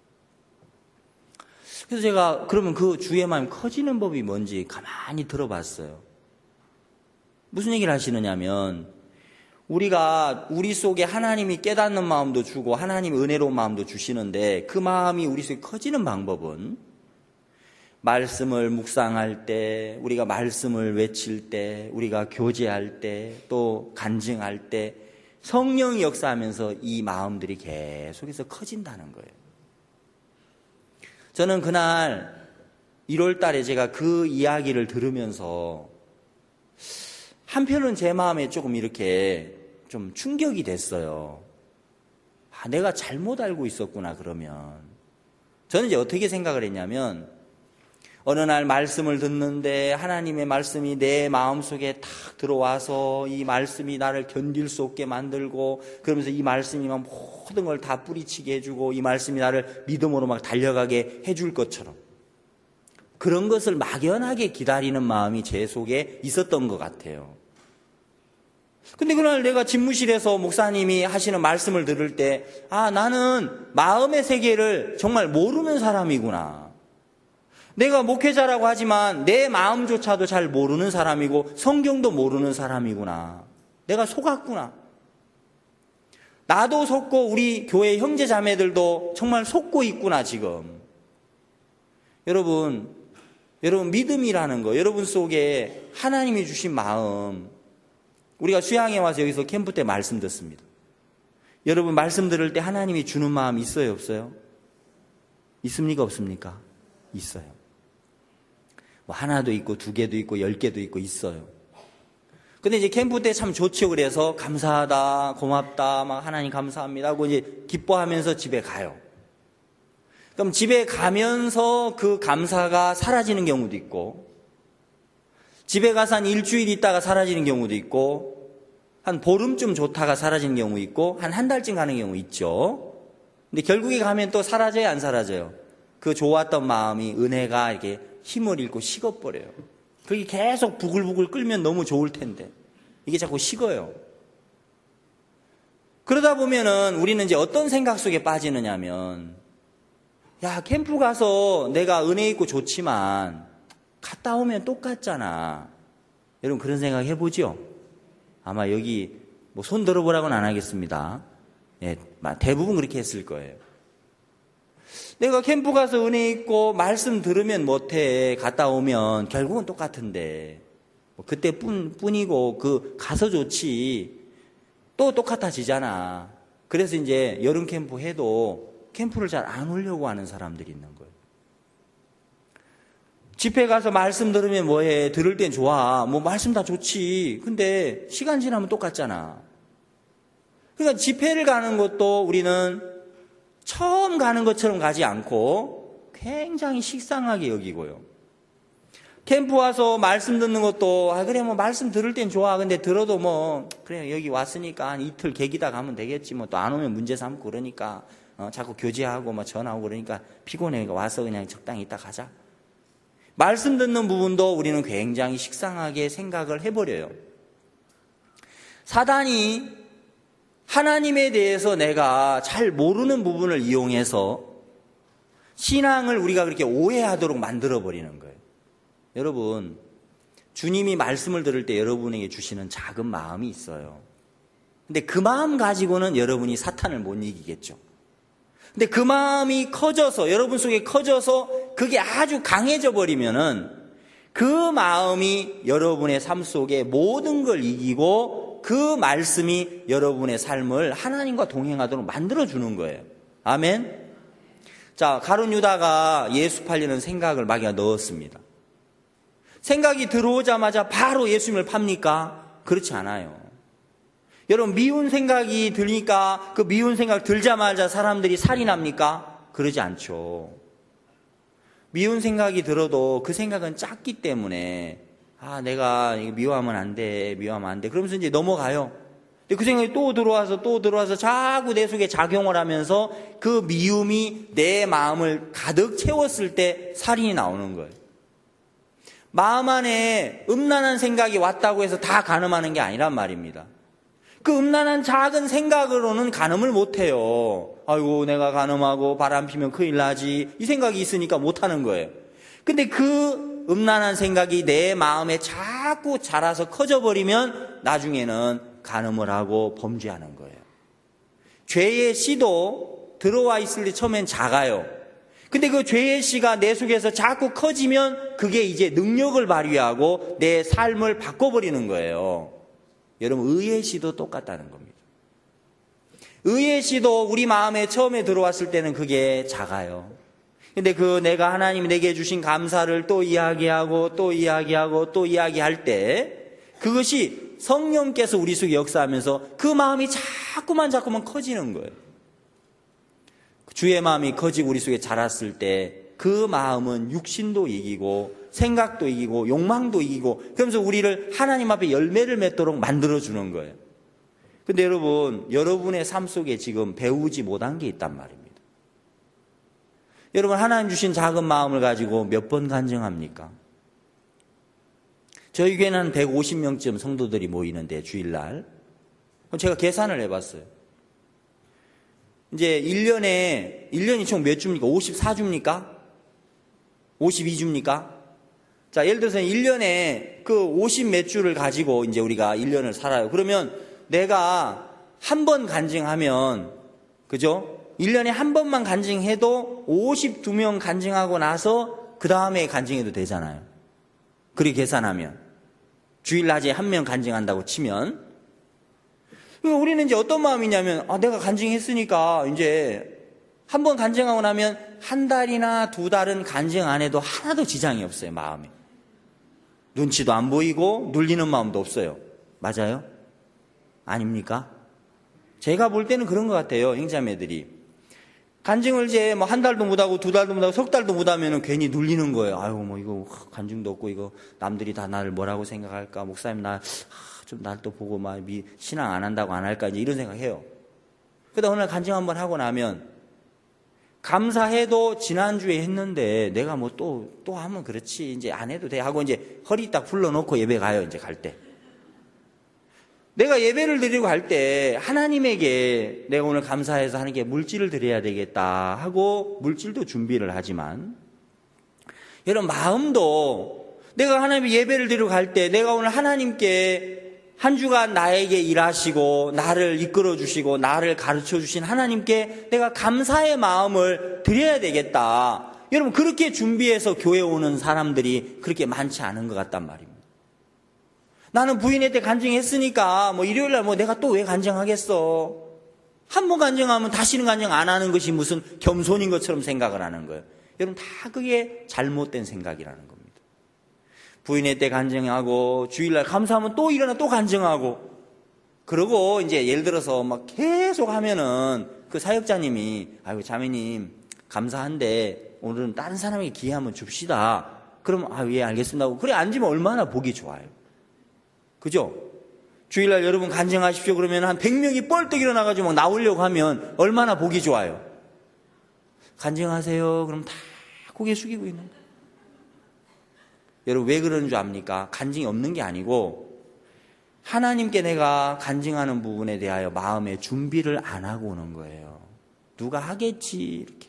그래서 제가 그러면 그 주의 마음이 커지는 법이 뭔지 가만히 들어봤어요. 무슨 얘기를 하시느냐면 우리가 우리 속에 하나님이 깨닫는 마음도 주고 하나님 은혜로운 마음도 주시는데 그 마음이 우리 속에 커지는 방법은 말씀을 묵상할 때, 우리가 말씀을 외칠 때, 우리가 교제할 때, 또 간증할 때 성령이 역사하면서 이 마음들이 계속해서 커진다는 거예요. 저는 그날 일월 달에 제가 그 이야기를 들으면서 한편은 제 마음에 조금 이렇게 좀 충격이 됐어요. 아, 내가 잘못 알고 있었구나, 그러면. 저는 이제 어떻게 생각을 했냐면, 어느 날 말씀을 듣는데 하나님의 말씀이 내 마음속에 탁 들어와서 이 말씀이 나를 견딜 수 없게 만들고 그러면서 이 말씀이 막 모든 걸 다 뿌리치게 해주고 이 말씀이 나를 믿음으로 막 달려가게 해줄 것처럼 그런 것을 막연하게 기다리는 마음이 제 속에 있었던 것 같아요. 근데 그날 내가 집무실에서 목사님이 하시는 말씀을 들을 때 아, 나는 마음의 세계를 정말 모르는 사람이구나. 내가 목회자라고 하지만 내 마음조차도 잘 모르는 사람이고 성경도 모르는 사람이구나. 내가 속았구나. 나도 속고 우리 교회 형제 자매들도 정말 속고 있구나 지금. 여러분, 여러분 믿음이라는 거, 여러분 속에 하나님이 주신 마음, 우리가 수양에 와서 여기서 캠프 때 말씀 듣습니다. 여러분 말씀 들을 때 하나님이 주는 마음 있어요, 없어요? 있습니까, 없습니까? 있어요. 뭐 하나도 있고 두 개도 있고 열 개도 있고 있어요. 근데 이제 캠프 때 참 좋죠. 그래서 감사하다, 고맙다, 막 하나님 감사합니다 하고 이제 기뻐하면서 집에 가요. 그럼 집에 가면서 그 감사가 사라지는 경우도 있고, 집에 가서 한 일주일 있다가 사라지는 경우도 있고, 한 보름쯤 좋다가 사라지는 경우 있고, 한 한 달쯤 가는 경우 있죠. 근데 결국에 가면 또 사라져요, 안 사라져요? 그 좋았던 마음이, 은혜가 이렇게 힘을 잃고 식어버려요. 그게 계속 부글부글 끓면 너무 좋을 텐데 이게 자꾸 식어요. 그러다 보면은 우리는 이제 어떤 생각 속에 빠지느냐면, 야, 캠프 가서 내가 은혜 있고 좋지만 갔다 오면 똑같잖아. 여러분 그런 생각 해보죠? 아마 여기 뭐 손 들어보라고는 안 하겠습니다. 예, 대부분 그렇게 했을 거예요. 내가 캠프 가서 은혜 있고 말씀 들으면 못해. 갔다 오면 결국은 똑같은데 뭐 그때뿐 뿐이고 그 가서 좋지 또 똑같아지잖아. 그래서 이제 여름 캠프 해도 캠프를 잘 안 오려고 하는 사람들이 있는 거예요. 집회 가서 말씀 들으면 뭐해? 들을 땐 좋아. 뭐 말씀 다 좋지. 근데 시간 지나면 똑같잖아. 그러니까 집회를 가는 것도 우리는 처음 가는 것처럼 가지 않고 굉장히 식상하게 여기고요. 캠프 와서 말씀 듣는 것도 아 그래 뭐 말씀 들을 땐 좋아. 근데 들어도 뭐 그래 여기 왔으니까 한 이틀 계기다 가면 되겠지. 뭐 또 안 오면 문제 삼고 그러니까 어, 자꾸 교제하고 뭐 전화하고 그러니까 피곤해. 와서 그냥 적당히 있다 가자. 말씀 듣는 부분도 우리는 굉장히 식상하게 생각을 해버려요. 사단이 하나님에 대해서 내가 잘 모르는 부분을 이용해서 신앙을 우리가 그렇게 오해하도록 만들어버리는 거예요. 여러분, 주님이 말씀을 들을 때 여러분에게 주시는 작은 마음이 있어요. 근데 그 마음 가지고는 여러분이 사탄을 못 이기겠죠. 근데 그 마음이 커져서, 여러분 속에 커져서 그게 아주 강해져 버리면은 그 마음이 여러분의 삶 속에 모든 걸 이기고 그 말씀이 여러분의 삶을 하나님과 동행하도록 만들어주는 거예요. 아멘? 자, 가룟 유다가 예수 팔리는 생각을 마귀가 넣었습니다. 생각이 들어오자마자 바로 예수님을 팝니까? 그렇지 않아요. 여러분, 미운 생각이 들니까 그 미운 생각 들자마자 사람들이 살인합니까? 그러지 않죠. 미운 생각이 들어도 그 생각은 작기 때문에 아, 내가 이거 미워하면 안 돼, 미워하면 안 돼. 그러면서 이제 넘어가요. 근데 그 생각이 또 들어와서 또 들어와서 자꾸 내 속에 작용을 하면서 그 미움이 내 마음을 가득 채웠을 때 살인이 나오는 거예요. 마음 안에 음란한 생각이 왔다고 해서 다 간음하는 게 아니란 말입니다. 그 음란한 작은 생각으로는 간음을 못해요. 아이고 내가 간음하고 바람 피면 큰일 나지, 이 생각이 있으니까 못하는 거예요. 근데 그 음란한 생각이 내 마음에 자꾸 자라서 커져버리면 나중에는 간음을 하고 범죄하는 거예요. 죄의 씨도 들어와 있을 때 처음엔 작아요. 근데 그 죄의 씨가 내 속에서 자꾸 커지면 그게 이제 능력을 발휘하고 내 삶을 바꿔버리는 거예요. 여러분, 의의 씨도 똑같다는 겁니다. 의의 씨도 우리 마음에 처음에 들어왔을 때는 그게 작아요. 근데 그 내가 하나님이 내게 주신 감사를 또 이야기하고 또 이야기하고 또 이야기할 때 그것이 성령께서 우리 속에 역사하면서 그 마음이 자꾸만 자꾸만 커지는 거예요. 주의 마음이 커지고 우리 속에 자랐을 때 그 마음은 육신도 이기고 생각도 이기고 욕망도 이기고, 그러면서 우리를 하나님 앞에 열매를 맺도록 만들어주는 거예요. 근데 여러분, 여러분의 삶 속에 지금 배우지 못한 게 있단 말입니다. 여러분, 하나님 주신 작은 마음을 가지고 몇 번 간증합니까? 저희 교회는 한 백오십 명쯤 성도들이 모이는데 주일날 제가 계산을 해봤어요. 이제 일 년에 일 년이 총 몇 주입니까? 오십사 주입니까? 오십이 주입니까? 자, 예를 들어서 일 년에 그 오십 몇 주를 가지고 이제 우리가 일 년을 살아요. 그러면 내가 한 번 간증하면, 그죠? 일 년에 한 번만 간증해도 오십이 명 간증하고 나서 그 다음에 간증해도 되잖아요. 그렇게 계산하면. 주일 낮에 한 명 간증한다고 치면. 그러니까 우리는 이제 어떤 마음이냐면, 아, 내가 간증했으니까 이제 한 번 간증하고 나면 한 달이나 두 달은 간증 안 해도 하나도 지장이 없어요, 마음에. 눈치도 안 보이고 눌리는 마음도 없어요. 맞아요? 아닙니까? 제가 볼 때는 그런 것 같아요, 형제자매들이. 간증을 이제 뭐 한 달도 못하고 두 달도 못하고 석 달도 못하면 괜히 눌리는 거예요. 아유, 뭐 이거 간증도 없고 이거 남들이 다 나를 뭐라고 생각할까? 목사님 나 좀 날 또 보고 막 신앙 안 한다고 안 할까? 이제 이런 생각해요. 그러다 어느 날 간증 한번 하고 나면 감사해도 지난주에 했는데 내가 뭐 또 또 하면 그렇지 이제 안 해도 돼 하고 이제 허리 딱 풀러놓고 예배 가요. 이제 갈 때. 내가 예배를 드리고 갈 때 하나님에게 내가 오늘 감사해서 하는 게 물질을 드려야 되겠다 하고 물질도 준비를 하지만, 여러분 마음도 내가 하나님의 예배를 드리고 갈 때 내가 오늘 하나님께 한 주간 나에게 일하시고 나를 이끌어 주시고 나를 가르쳐 주신 하나님께 내가 감사의 마음을 드려야 되겠다. 여러분 그렇게 준비해서 교회 오는 사람들이 그렇게 많지 않은 것 같단 말입니다. 나는 부인한테 간증했으니까 뭐 일요일날 뭐 내가 또 왜 간증하겠어. 한 번 간증하면 다시는 간증 안 하는 것이 무슨 겸손인 것처럼 생각을 하는 거예요. 여러분 다 그게 잘못된 생각이라는 겁니다. 부인한테 간증하고 주일날 감사하면 또 일어나 또 간증하고, 그러고 이제 예를 들어서 막 계속 하면은 그 사역자님이 아이고 자매님 감사한데 오늘은 다른 사람에게 기회 한번 줍시다. 그러면 아, 예 알겠습니다 하고 그래 앉으면 얼마나 보기 좋아요. 그죠? 주일날 여러분 간증하십시오 그러면 한 백 명이 뻘떡 일어나가지고 막 나오려고 하면 얼마나 보기 좋아요. 간증하세요 그럼 다 고개 숙이고 있는 거예요. 여러분 왜 그러는 줄 압니까? 간증이 없는 게 아니고 하나님께 내가 간증하는 부분에 대하여 마음의 준비를 안 하고 오는 거예요. 누가 하겠지 이렇게.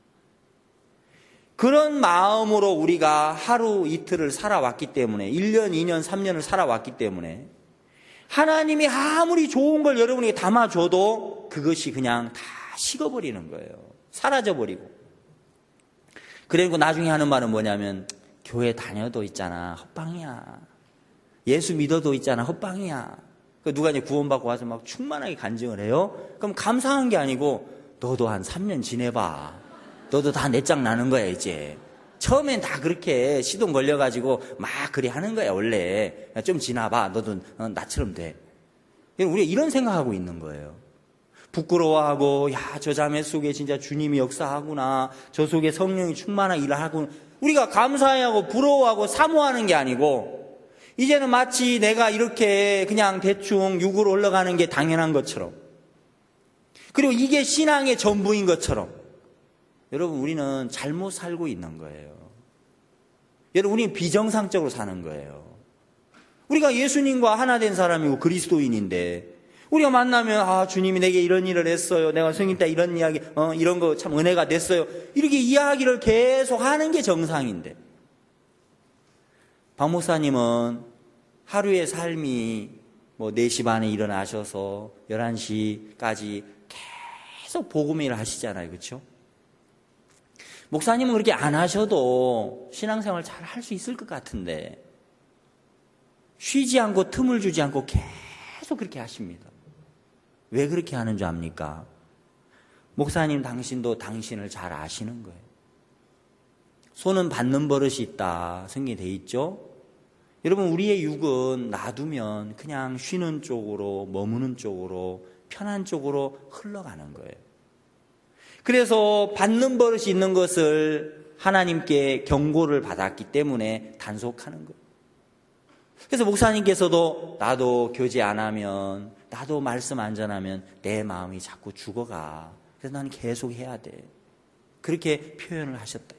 그런 마음으로 우리가 하루 이틀을 살아왔기 때문에, 일 년, 이 년, 삼 년을 살아왔기 때문에 하나님이 아무리 좋은 걸 여러분에게 담아줘도 그것이 그냥 다 식어버리는 거예요. 사라져버리고. 그리고 나중에 하는 말은 뭐냐면 교회 다녀도 있잖아 헛방이야. 예수 믿어도 있잖아 헛방이야. 누가 이제 구원받고 와서 막 충만하게 간증을 해요. 그럼 감사한 게 아니고 너도 한 삼 년 지내봐. 너도 다 내 짝 나는 거야 이제. 처음엔 다 그렇게 시동 걸려가지고 막 그리 하는 거야 원래. 좀 지나봐. 너도 나처럼 돼. 우리가 이런 생각하고 있는 거예요. 부끄러워하고 야, 저 자매 속에 진짜 주님이 역사하구나. 저 속에 성령이 충만한 일을 하고, 우리가 감사해하고 부러워하고 사모하는 게 아니고 이제는 마치 내가 이렇게 그냥 대충 육으로 올라가는 게 당연한 것처럼, 그리고 이게 신앙의 전부인 것처럼, 여러분 우리는 잘못 살고 있는 거예요. 여러분, 우리는 비정상적으로 사는 거예요. 우리가 예수님과 하나 된 사람이고 그리스도인인데 우리가 만나면 아 주님이 내게 이런 일을 했어요. 내가 성인 때 이런 이야기 어, 이런 거 참 은혜가 됐어요. 이렇게 이야기를 계속 하는 게 정상인데 박 목사님은 하루의 삶이 뭐 네 시 반에 일어나셔서 열한 시까지 계속 복음 일을 하시잖아요. 그렇죠? 목사님은 그렇게 안 하셔도 신앙생활 잘 할 수 있을 것 같은데 쉬지 않고 틈을 주지 않고 계속 그렇게 하십니다. 왜 그렇게 하는 줄 압니까? 목사님 당신도 당신을 잘 아시는 거예요. 손은 받는 버릇이 있다. 성경에 돼 있죠? 여러분, 우리의 육은 놔두면 그냥 쉬는 쪽으로, 머무는 쪽으로, 편한 쪽으로 흘러가는 거예요. 그래서 받는 버릇이 있는 것을 하나님께 경고를 받았기 때문에 단속하는 거예요. 그래서 목사님께서도 나도 교제 안 하면, 나도 말씀 안 전하면 내 마음이 자꾸 죽어가. 그래서 나는 계속 해야 돼. 그렇게 표현을 하셨다.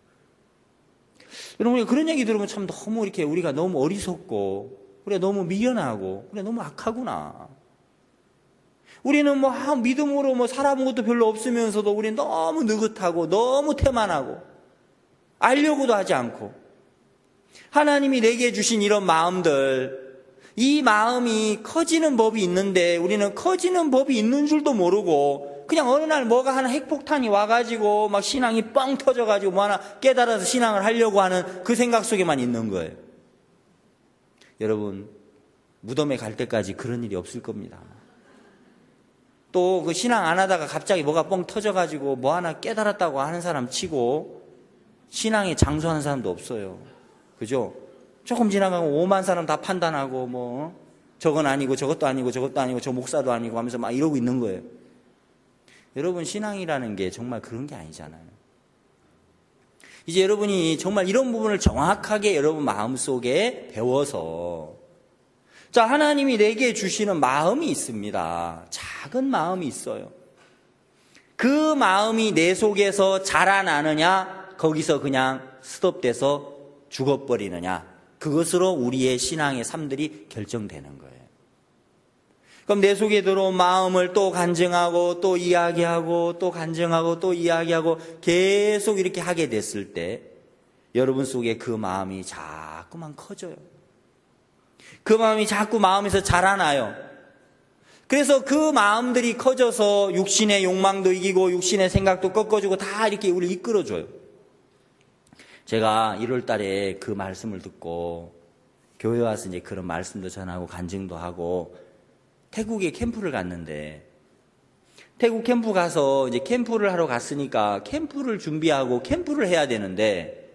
여러분, 우리가 그런 얘기 들으면 참 너무 이렇게 우리가 너무 어리석고, 우리가 너무 미련하고, 우리가 너무 악하구나. 우리는 뭐 믿음으로 뭐 살아본 것도 별로 없으면서도 우리는 너무 느긋하고, 너무 태만하고, 알려고도 하지 않고, 하나님이 내게 주신 이런 마음들, 이 마음이 커지는 법이 있는데 우리는 커지는 법이 있는 줄도 모르고 그냥 어느 날 뭐가 하나 핵폭탄이 와가지고 막 신앙이 뻥 터져가지고 뭐 하나 깨달아서 신앙을 하려고 하는 그 생각 속에만 있는 거예요. 여러분, 무덤에 갈 때까지 그런 일이 없을 겁니다. 또 그 신앙 안 하다가 갑자기 뭐가 뻥 터져가지고 뭐 하나 깨달았다고 하는 사람 치고 신앙에 장수하는 사람도 없어요. 그죠? 조금 지나가고 오만 사람 다 판단하고 뭐 저건 아니고 저것도 아니고 저것도 아니고 저 목사도 아니고 하면서 막 이러고 있는 거예요. 여러분, 신앙이라는 게 정말 그런 게 아니잖아요. 이제 여러분이 정말 이런 부분을 정확하게 여러분 마음속에 배워서 자, 하나님이 내게 주시는 마음이 있습니다. 작은 마음이 있어요. 그 마음이 내 속에서 자라나느냐 거기서 그냥 스톱돼서 죽어버리느냐 그것으로 우리의 신앙의 삶들이 결정되는 거예요. 그럼 내 속에 들어온 마음을 또 간증하고 또 이야기하고 또 간증하고 또 이야기하고 계속 이렇게 하게 됐을 때 여러분 속에 그 마음이 자꾸만 커져요. 그 마음이 자꾸 마음에서 자라나요. 그래서 그 마음들이 커져서 육신의 욕망도 이기고 육신의 생각도 꺾어주고 다 이렇게 우리를 이끌어줘요. 제가 일월 달에 그 말씀을 듣고 교회 와서 이제 그런 말씀도 전하고 간증도 하고 태국에 캠프를 갔는데 태국 캠프 가서 이제 캠프를 하러 갔으니까 캠프를 준비하고 캠프를 해야 되는데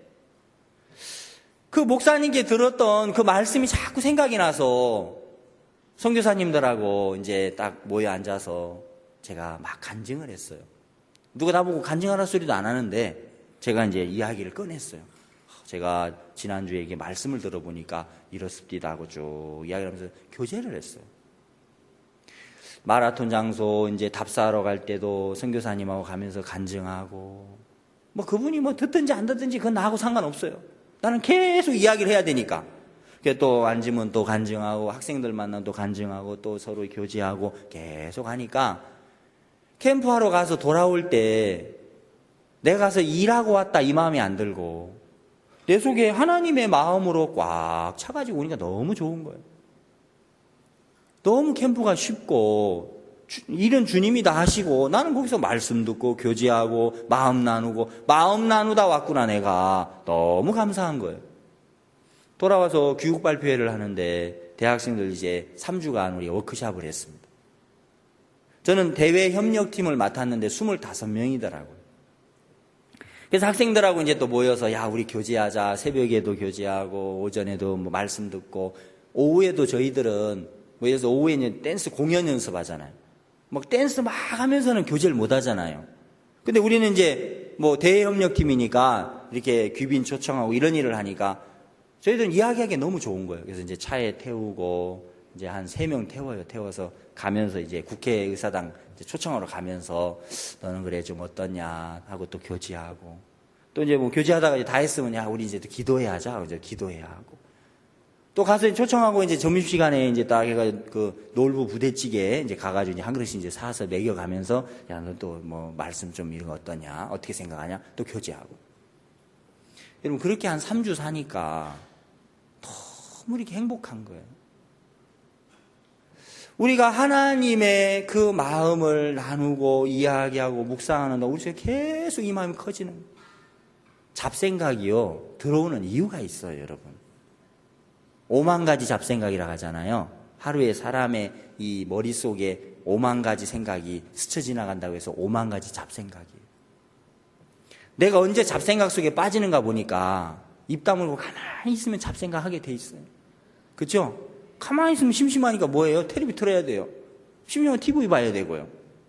그 목사님께 들었던 그 말씀이 자꾸 생각이 나서 선교사님들하고 이제 딱 모여 앉아서 제가 막 간증을 했어요. 누가 나보고 간증하라 소리도 안 하는데 제가 이제 이야기를 꺼냈어요. 제가 지난주에 이게 말씀을 들어보니까 이렇습니다 하고 쭉 이야기를 하면서 교제를 했어요. 마라톤 장소 이제 답사하러 갈 때도 선교사님하고 가면서 간증하고 뭐 그분이 뭐 듣든지 안 듣든지 그건 나하고 상관없어요. 나는 계속 이야기를 해야 되니까. 또 앉으면 또 간증하고 학생들 만나면 또 간증하고 또 서로 교제하고 계속 하니까 캠프하러 가서 돌아올 때 내가 가서 일하고 왔다 이 마음이 안 들고 내 속에 하나님의 마음으로 꽉 차가지고 오니까 너무 좋은 거예요. 너무 캠프가 쉽고 일은 주님이 다 하시고 나는 거기서 말씀 듣고 교제하고 마음 나누고 마음 나누다 왔구나 내가 너무 감사한 거예요. 돌아와서 교육 발표회를 하는데 대학생들 이제 삼 주간 우리 워크숍을 했습니다. 저는 대외 협력팀을 맡았는데 스물다섯 명이더라고요. 그래서 학생들하고 이제 또 모여서 야 우리 교제하자. 새벽에도 교제하고 오전에도 뭐 말씀 듣고 오후에도 저희들은 모여서 오후에는 댄스 공연 연습하잖아요. 막 댄스 막 하면서는 교제를 못 하잖아요. 근데 우리는 이제 뭐 대외협력팀이니까 이렇게 귀빈 초청하고 이런 일을 하니까 저희들은 이야기하기 너무 좋은 거예요. 그래서 이제 차에 태우고 이제 한 세 명 태워요. 태워서 가면서 이제 국회의사당 이제 초청하러 가면서 너는 그래 좀 어떠냐 하고 또 교제하고 또 또 이제 뭐 교제하다가 이제 다 했으면, 야, 우리 이제 또 기도해야 하자. 이제 기도해야 하고. 또 가서 초청하고 이제 점심시간에 이제 딱 해가 그 놀부 부대찌개 이제 가가지고 이제 한 그릇씩 이제 사서 먹여가면서, 야, 너 또 뭐 말씀 좀 이런 거 어떠냐? 어떻게 생각하냐? 또 교제하고. 여러분, 그렇게 한 삼 주 사니까 너무 이렇게 행복한 거예요. 우리가 하나님의 그 마음을 나누고 이야기하고 묵상하는데 우리 집에 계속 이 마음이 커지는 거예요. 잡생각이요, 들어오는 이유가 있어요, 여러분. 오만 가지 잡생각이라고 하잖아요. 하루에 사람의 이 머릿속에 오만 가지 생각이 스쳐 지나간다고 해서 오만 가지 잡생각이에요. 내가 언제 잡생각 속에 빠지는가 보니까 입 다물고 가만히 있으면 잡생각 하게 돼 있어요. 그렇죠? 가만히 있으면 심심하니까 뭐예요? 텔레비 틀어야 돼요. 심심하면 티비 봐야 되고요.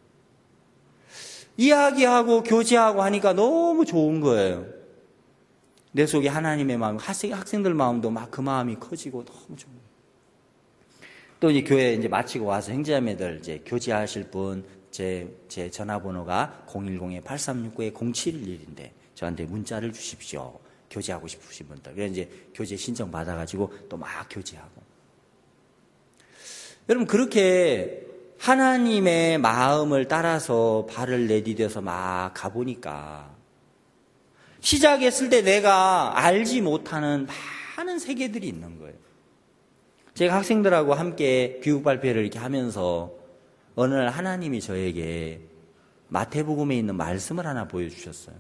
이야기하고 교제하고 하니까 너무 좋은 거예요. 내 속에 하나님의 마음, 학생, 학생들 마음도 막 그 마음이 커지고 너무 좋은 거예요. 또 이제 교회 이제 마치고 와서 형제자매들 이제 교제하실 분, 제, 제 전화번호가 공일공 팔삼육구 공칠일일인데 저한테 문자를 주십시오. 교제하고 싶으신 분들. 그래서 이제 교제 신청 받아가지고 또 막 교제하고. 여러분, 그렇게 하나님의 마음을 따라서 발을 내디뎌서 막 가보니까 시작했을 때 내가 알지 못하는 많은 세계들이 있는 거예요. 제가 학생들하고 함께 교육 발표를 이렇게 하면서 어느 날 하나님이 저에게 마태복음에 있는 말씀을 하나 보여주셨어요.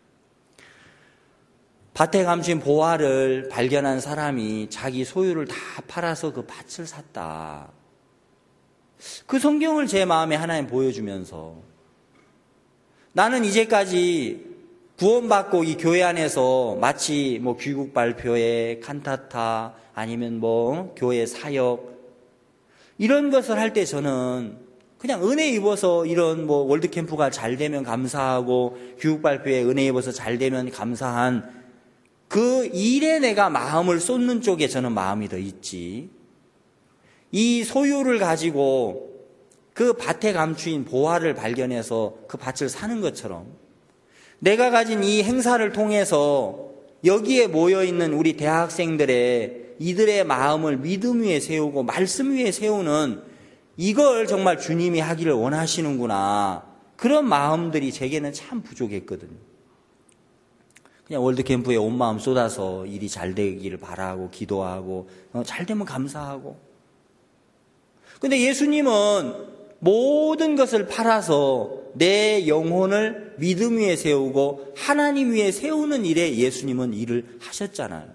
밭에 감춘 보화를 발견한 사람이 자기 소유를 다 팔아서 그 밭을 샀다. 그 성경을 제 마음에 하나님 보여주면서 나는 이제까지 구원받고 이 교회 안에서 마치 뭐 귀국 발표회, 칸타타 아니면 뭐 교회 사역 이런 것을 할 때 저는 그냥 은혜 입어서 이런 뭐 월드캠프가 잘 되면 감사하고 귀국 발표회 은혜 입어서 잘 되면 감사한 그 일에 내가 마음을 쏟는 쪽에 저는 마음이 더 있지. 이 소유를 가지고 그 밭에 감추인 보화를 발견해서 그 밭을 사는 것처럼 내가 가진 이 행사를 통해서 여기에 모여있는 우리 대학생들의 이들의 마음을 믿음 위에 세우고 말씀 위에 세우는 이걸 정말 주님이 하기를 원하시는구나. 그런 마음들이 제게는 참 부족했거든요. 그냥 월드캠프에 온 마음 쏟아서 일이 잘 되기를 바라고 기도하고 어, 잘 되면 감사하고. 근데 예수님은 모든 것을 팔아서 내 영혼을 믿음 위에 세우고 하나님 위에 세우는 일에 예수님은 일을 하셨잖아요.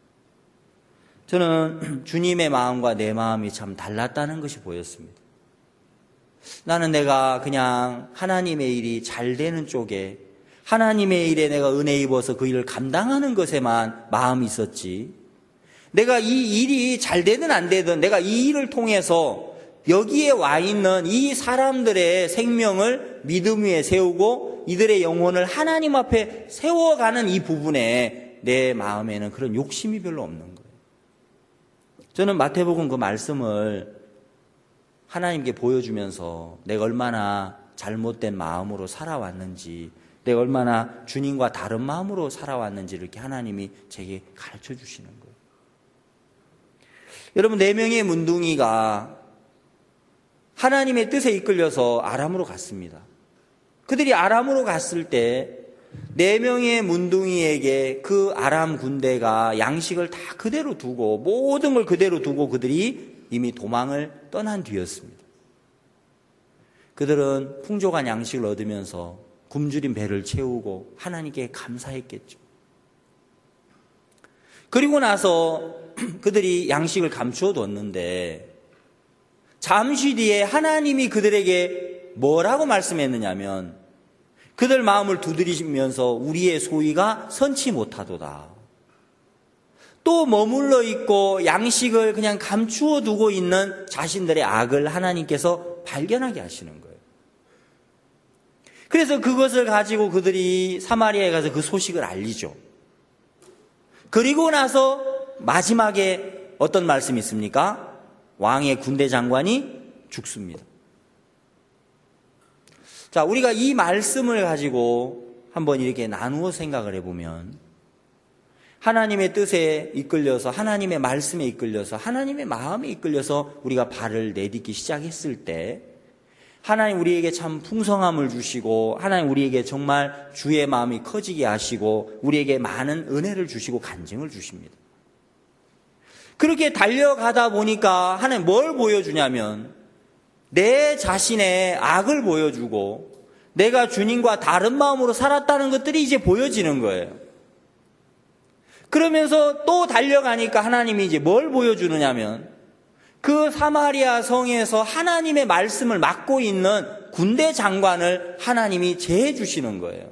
저는 주님의 마음과 내 마음이 참 달랐다는 것이 보였습니다. 나는 내가 그냥 하나님의 일이 잘 되는 쪽에 하나님의 일에 내가 은혜 입어서 그 일을 감당하는 것에만 마음이 있었지. 내가 이 일이 잘 되든 안 되든 내가 이 일을 통해서 여기에 와 있는 이 사람들의 생명을 믿음 위에 세우고 이들의 영혼을 하나님 앞에 세워가는 이 부분에 내 마음에는 그런 욕심이 별로 없는 거예요. 저는 마태복음 그 말씀을 하나님께 보여주면서 내가 얼마나 잘못된 마음으로 살아왔는지, 내가 얼마나 주님과 다른 마음으로 살아왔는지 이렇게 하나님이 제게 가르쳐 주시는 거예요. 여러분, 네 명의 문둥이가 하나님의 뜻에 이끌려서 아람으로 갔습니다. 그들이 아람으로 갔을 때 네 명의 문둥이에게 그 아람 군대가 양식을 다 그대로 두고 모든 걸 그대로 두고 그들이 이미 도망을 떠난 뒤였습니다. 그들은 풍족한 양식을 얻으면서 굶주린 배를 채우고 하나님께 감사했겠죠. 그리고 나서 그들이 양식을 감추어 뒀는데 잠시 뒤에 하나님이 그들에게 뭐라고 말씀했느냐면 그들 마음을 두드리시면서 우리의 소위가 선치 못하도다. 또 머물러 있고 양식을 그냥 감추어 두고 있는 자신들의 악을 하나님께서 발견하게 하시는 거예요. 그래서 그것을 가지고 그들이 사마리아에 가서 그 소식을 알리죠. 그리고 나서 마지막에 어떤 말씀이 있습니까? 왕의 군대 장관이 죽습니다. 자, 우리가 이 말씀을 가지고 한번 이렇게 나누어 생각을 해보면 하나님의 뜻에 이끌려서 하나님의 말씀에 이끌려서 하나님의 마음에 이끌려서 우리가 발을 내딛기 시작했을 때 하나님 우리에게 참 풍성함을 주시고 하나님 우리에게 정말 주의 마음이 커지게 하시고 우리에게 많은 은혜를 주시고 간증을 주십니다. 그렇게 달려가다 보니까 하나님 뭘 보여주냐면 내 자신의 악을 보여주고 내가 주님과 다른 마음으로 살았다는 것들이 이제 보여지는 거예요. 그러면서 또 달려가니까 하나님이 이제 뭘 보여주느냐면 그 사마리아 성에서 하나님의 말씀을 맡고 있는 군대 장관을 하나님이 제해 주시는 거예요.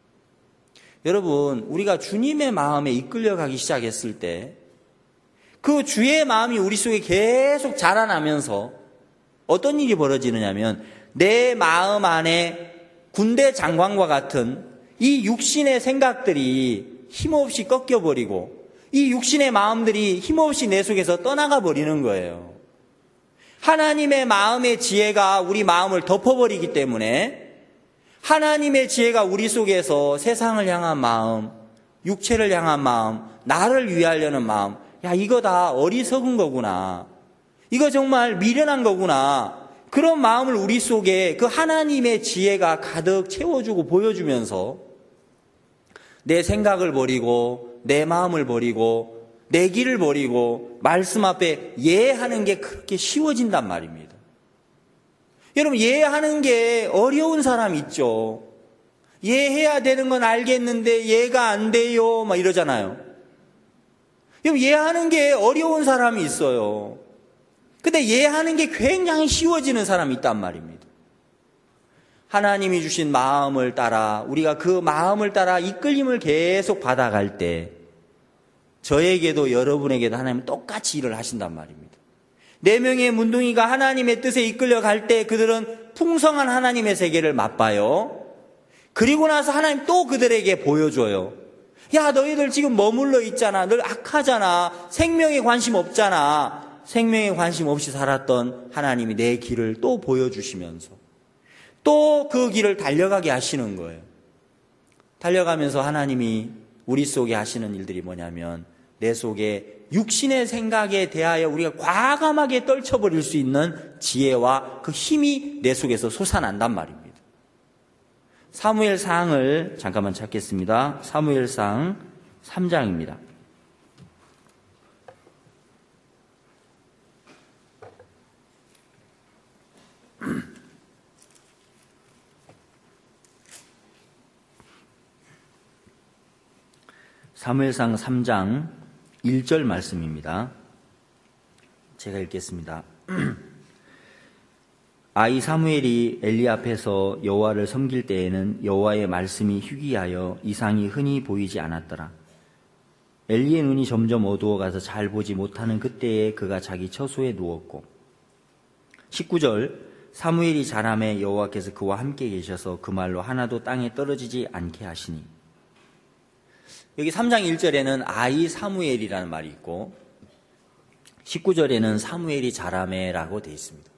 여러분, 우리가 주님의 마음에 이끌려가기 시작했을 때 그 주의 마음이 우리 속에 계속 자라나면서 어떤 일이 벌어지느냐면 내 마음 안에 군대 장관과 같은 이 육신의 생각들이 힘없이 꺾여버리고 이 육신의 마음들이 힘없이 내 속에서 떠나가 버리는 거예요. 하나님의 마음의 지혜가 우리 마음을 덮어버리기 때문에 하나님의 지혜가 우리 속에서 세상을 향한 마음, 육체를 향한 마음, 나를 위하려는 마음, 야, 이거 다 어리석은 거구나. 이거 정말 미련한 거구나. 그런 마음을 우리 속에 그 하나님의 지혜가 가득 채워주고 보여주면서 내 생각을 버리고 내 마음을 버리고 내 길을 버리고 말씀 앞에 예하는 게 그렇게 쉬워진단 말입니다. 여러분, 예하는 게 어려운 사람 있죠. 예해야 되는 건 알겠는데 예가 안 돼요 막 이러잖아요. 여러분, 예하는 게 어려운 사람이 있어요. 근데 예하는 게 굉장히 쉬워지는 사람이 있단 말입니다. 하나님이 주신 마음을 따라 우리가 그 마음을 따라 이끌림을 계속 받아갈 때 저에게도 여러분에게도 하나님은 똑같이 일을 하신단 말입니다. 네 명의 문둥이가 하나님의 뜻에 이끌려 갈 때 그들은 풍성한 하나님의 세계를 맛봐요. 그리고 나서 하나님 또 그들에게 보여줘요. 야, 너희들 지금 머물러 있잖아. 늘 악하잖아. 생명에 관심 없잖아. 생명에 관심 없이 살았던 하나님이 내 길을 또 보여주시면서 또 그 길을 달려가게 하시는 거예요. 달려가면서 하나님이 우리 속에 하시는 일들이 뭐냐면 내 속에 육신의 생각에 대하여 우리가 과감하게 떨쳐버릴 수 있는 지혜와 그 힘이 내 속에서 솟아난단 말입니다. 사무엘상을 잠깐만 찾겠습니다. 사무엘상 삼 장입니다. 사무엘상 삼 장 일 절 말씀입니다. 제가 읽겠습니다. 아이 사무엘이 엘리 앞에서 여호와를 섬길 때에는 여호와의 말씀이 희귀하여 이상이 흔히 보이지 않았더라. 엘리의 눈이 점점 어두워가서 잘 보지 못하는 그때에 그가 자기 처소에 누웠고 십구 절 사무엘이 자라매 여호와께서 그와 함께 계셔서 그 말로 하나도 땅에 떨어지지 않게 하시니. 여기 삼 장 일 절에는 아이 사무엘이라는 말이 있고 십구 절에는 사무엘이 자라매라고 되어 있습니다.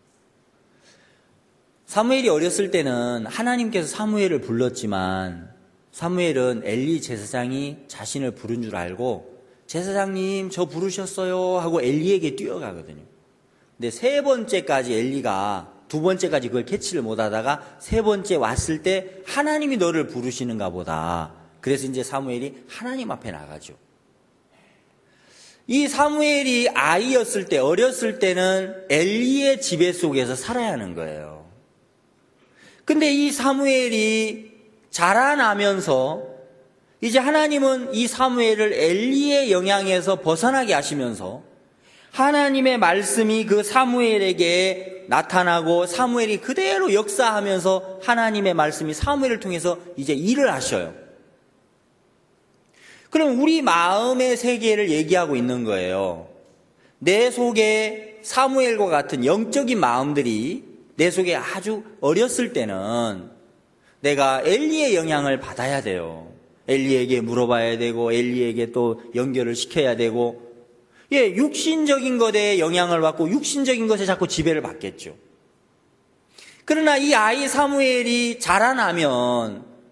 사무엘이 어렸을 때는 하나님께서 사무엘을 불렀지만 사무엘은 엘리 제사장이 자신을 부른 줄 알고 제사장님 저 부르셨어요 하고 엘리에게 뛰어가거든요. 근데 세 번째까지 엘리가 두 번째까지 그걸 캐치를 못하다가 세 번째 왔을 때 하나님이 너를 부르시는가 보다. 그래서 이제 사무엘이 하나님 앞에 나가죠. 이 사무엘이 아이였을 때, 어렸을 때는 엘리의 지배 속에서 살아야 하는 거예요. 근데 이 사무엘이 자라나면서 이제 하나님은 이 사무엘을 엘리의 영향에서 벗어나게 하시면서 하나님의 말씀이 그 사무엘에게 나타나고 사무엘이 그대로 역사하면서 하나님의 말씀이 사무엘을 통해서 이제 일을 하셔요. 그럼 우리 마음의 세계를 얘기하고 있는 거예요. 내 속에 사무엘과 같은 영적인 마음들이 내 속에 아주 어렸을 때는 내가 엘리의 영향을 받아야 돼요. 엘리에게 물어봐야 되고 엘리에게 또 연결을 시켜야 되고 예, 육신적인 것에 영향을 받고 육신적인 것에 자꾸 지배를 받겠죠. 그러나 이 아이 사무엘이 자라나면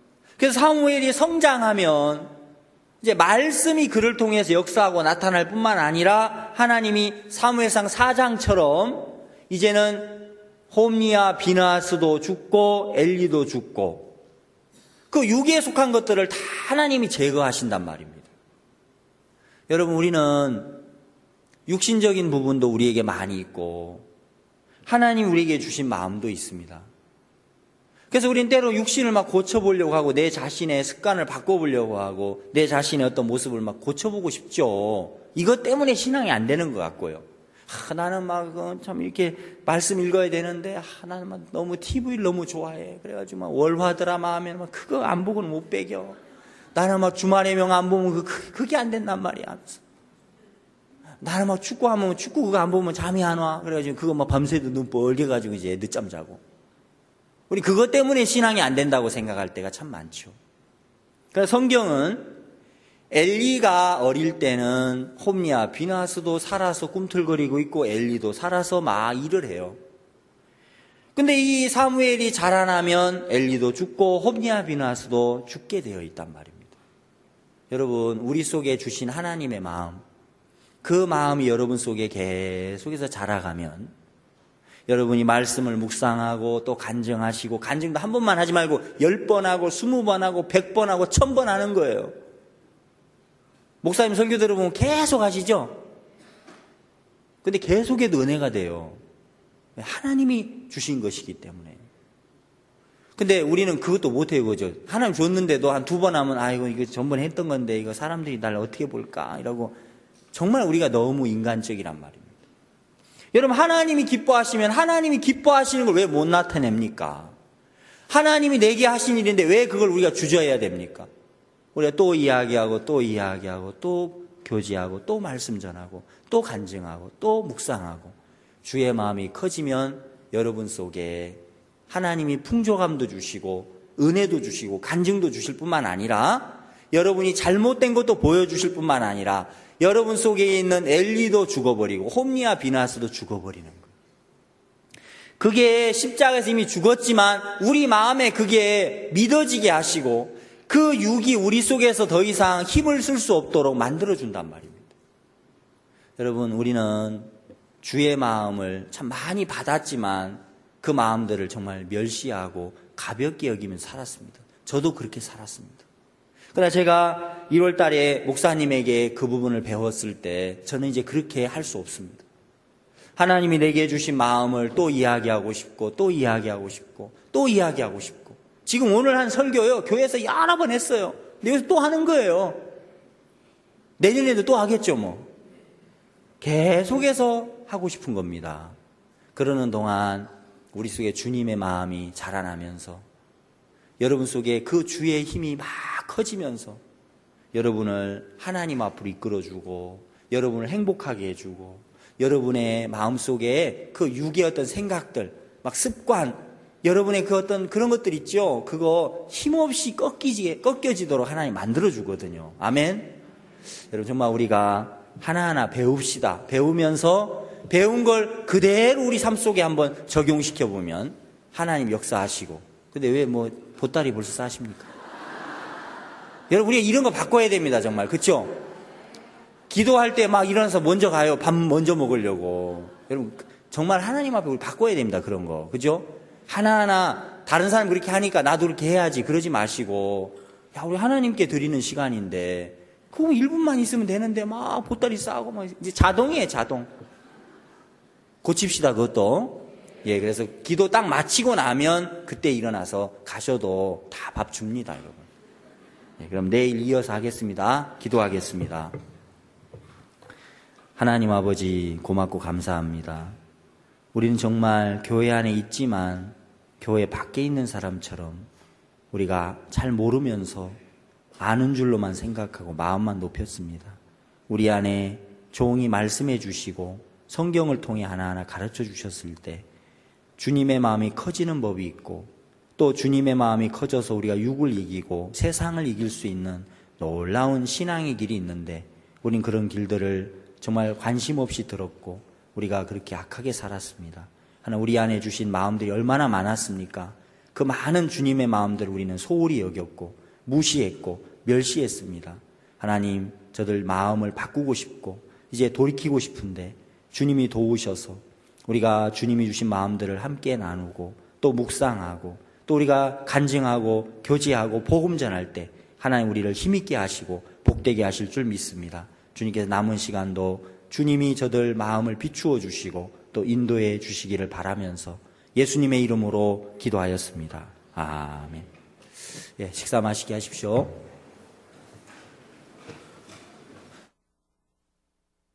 그래서 사무엘이 성장하면 이제 말씀이 그를 통해서 역사하고 나타날 뿐만 아니라 하나님이 사무엘상 사 장처럼 이제는 홈리와 비나스도 죽고 엘리도 죽고 그 육에 속한 것들을 다 하나님이 제거하신단 말입니다. 여러분, 우리는 육신적인 부분도 우리에게 많이 있고 하나님 우리에게 주신 마음도 있습니다. 그래서 우리는 때로 육신을 막 고쳐보려고 하고 내 자신의 습관을 바꿔보려고 하고 내 자신의 어떤 모습을 막 고쳐보고 싶죠. 이것 때문에 신앙이 안 되는 것 같고요. 아, 나는 막 참 이렇게 말씀 읽어야 되는데 아, 나는 막 너무 티비를 너무 좋아해. 그래가지고 막 월화 드라마 하면 막 그거 안 보고는 못 배겨. 나는 막 주말의 명 안 보면 그, 그, 그게 안 된단 말이야. 나는 막 축구하면 축구 그거 안 보면 잠이 안 와. 그래가지고 그거 막 밤새도 눈 뻘게 가지고 이제 늦잠 자고. 우리 그것 때문에 신앙이 안 된다고 생각할 때가 참 많죠. 그래서 성경은 엘리가 어릴 때는 홈리와 비나스도 살아서 꿈틀거리고 있고 엘리도 살아서 막 일을 해요. 근데 이 사무엘이 자라나면 엘리도 죽고 홈리와 비나스도 죽게 되어 있단 말입니다. 여러분, 우리 속에 주신 하나님의 마음, 그 마음이 여러분 속에 계속해서 자라가면 여러분이 말씀을 묵상하고 또 간증하시고, 간증도 한 번만 하지 말고 열 번 하고 스무 번 하고 백 번 하고 천 번 하는 거예요. 목사님 설교 들어보면 계속 하시죠? 근데 계속해도 은혜가 돼요. 하나님이 주신 것이기 때문에. 근데 우리는 그것도 못해요, 그죠? 하나님 줬는데도 한 두 번 하면 아이고 이거 전번에 했던 건데 이거 사람들이 날 어떻게 볼까 이러고, 정말 우리가 너무 인간적이란 말입니다. 여러분, 하나님이 기뻐하시면 하나님이 기뻐하시는 걸 왜 못 나타냅니까? 하나님이 내게 하신 일인데 왜 그걸 우리가 주저해야 됩니까? 우리가 또 이야기하고 또 이야기하고 또 교제하고 또 말씀 전하고 또 간증하고 또 묵상하고, 주의 마음이 커지면 여러분 속에 하나님이 풍족함도 주시고 은혜도 주시고 간증도 주실 뿐만 아니라 여러분이 잘못된 것도 보여주실 뿐만 아니라 여러분 속에 있는 엘리도 죽어버리고 홈리와 비나스도 죽어버리는 거예요. 그게 십자가에서 이미 죽었지만 우리 마음에 그게 믿어지게 하시고 그 육이 우리 속에서 더 이상 힘을 쓸 수 없도록 만들어준단 말입니다. 여러분, 우리는 주의 마음을 참 많이 받았지만 그 마음들을 정말 멸시하고 가볍게 여기면서 살았습니다. 저도 그렇게 살았습니다. 그러나 제가 일월 달에 목사님에게 그 부분을 배웠을 때 저는 이제 그렇게 할 수 없습니다. 하나님이 내게 주신 마음을 또 이야기하고 싶고 또 이야기하고 싶고 또 이야기하고 싶고, 지금 오늘 한 설교요 교회에서 여러 번 했어요. 근데 여기서 또 하는 거예요. 내년에도 또 하겠죠 뭐. 계속해서 하고 싶은 겁니다. 그러는 동안 우리 속에 주님의 마음이 자라나면서 여러분 속에 그 주의 힘이 막 커지면서 여러분을 하나님 앞으로 이끌어주고 여러분을 행복하게 해주고 여러분의 마음속에 그 육의 어떤 생각들, 막 습관, 여러분의 그 어떤 그런 것들 있죠? 그거 힘없이 꺾이지, 꺾여지도록 하나님 만들어주거든요. 아멘? 여러분, 정말 우리가 하나하나 배웁시다. 배우면서 배운 걸 그대로 우리 삶 속에 한번 적용시켜보면 하나님 역사하시고. 근데 왜 뭐 보따리 벌써 싸십니까? 여러분, 우리가 이런 거 바꿔야 됩니다. 정말. 그렇죠? 기도할 때 막 일어나서 먼저 가요. 밥 먼저 먹으려고. 여러분, 정말 하나님 앞에 우리 바꿔야 됩니다. 그런 거. 그죠? 하나하나 다른 사람 그렇게 하니까 나도 그렇게 해야지. 그러지 마시고, 야, 우리 하나님께 드리는 시간인데 그거 일 분만 있으면 되는데 막 보따리 싸고 막 이제 자동이에요. 자동. 고칩시다. 그것도. 예, 그래서 기도 딱 마치고 나면 그때 일어나서 가셔도 다 밥 줍니다. 여러분. 예, 그럼 내일 이어서 하겠습니다. 기도하겠습니다. 하나님 아버지, 고맙고 감사합니다. 우리는 정말 교회 안에 있지만 교회 밖에 있는 사람처럼 우리가 잘 모르면서 아는 줄로만 생각하고 마음만 높였습니다. 우리 안에 종이 말씀해 주시고 성경을 통해 하나하나 가르쳐 주셨을 때 주님의 마음이 커지는 법이 있고 또 주님의 마음이 커져서 우리가 육을 이기고 세상을 이길 수 있는 놀라운 신앙의 길이 있는데 우린 그런 길들을 정말 관심 없이 들었고 우리가 그렇게 악하게 살았습니다. 하나 우리 안에 주신 마음들이 얼마나 많았습니까? 그 많은 주님의 마음들을 우리는 소홀히 여겼고 무시했고 멸시했습니다. 하나님, 저들 마음을 바꾸고 싶고 이제 돌이키고 싶은데 주님이 도우셔서 우리가 주님이 주신 마음들을 함께 나누고 또 묵상하고 또 우리가 간증하고 교제하고 복음 전할 때 하나님 우리를 힘있게 하시고 복되게 하실 줄 믿습니다. 주님께서 남은 시간도 주님이 저들 마음을 비추어 주시고 또 인도해 주시기를 바라면서 예수님의 이름으로 기도하였습니다. 아멘. 예, 식사 마시게 하십시오.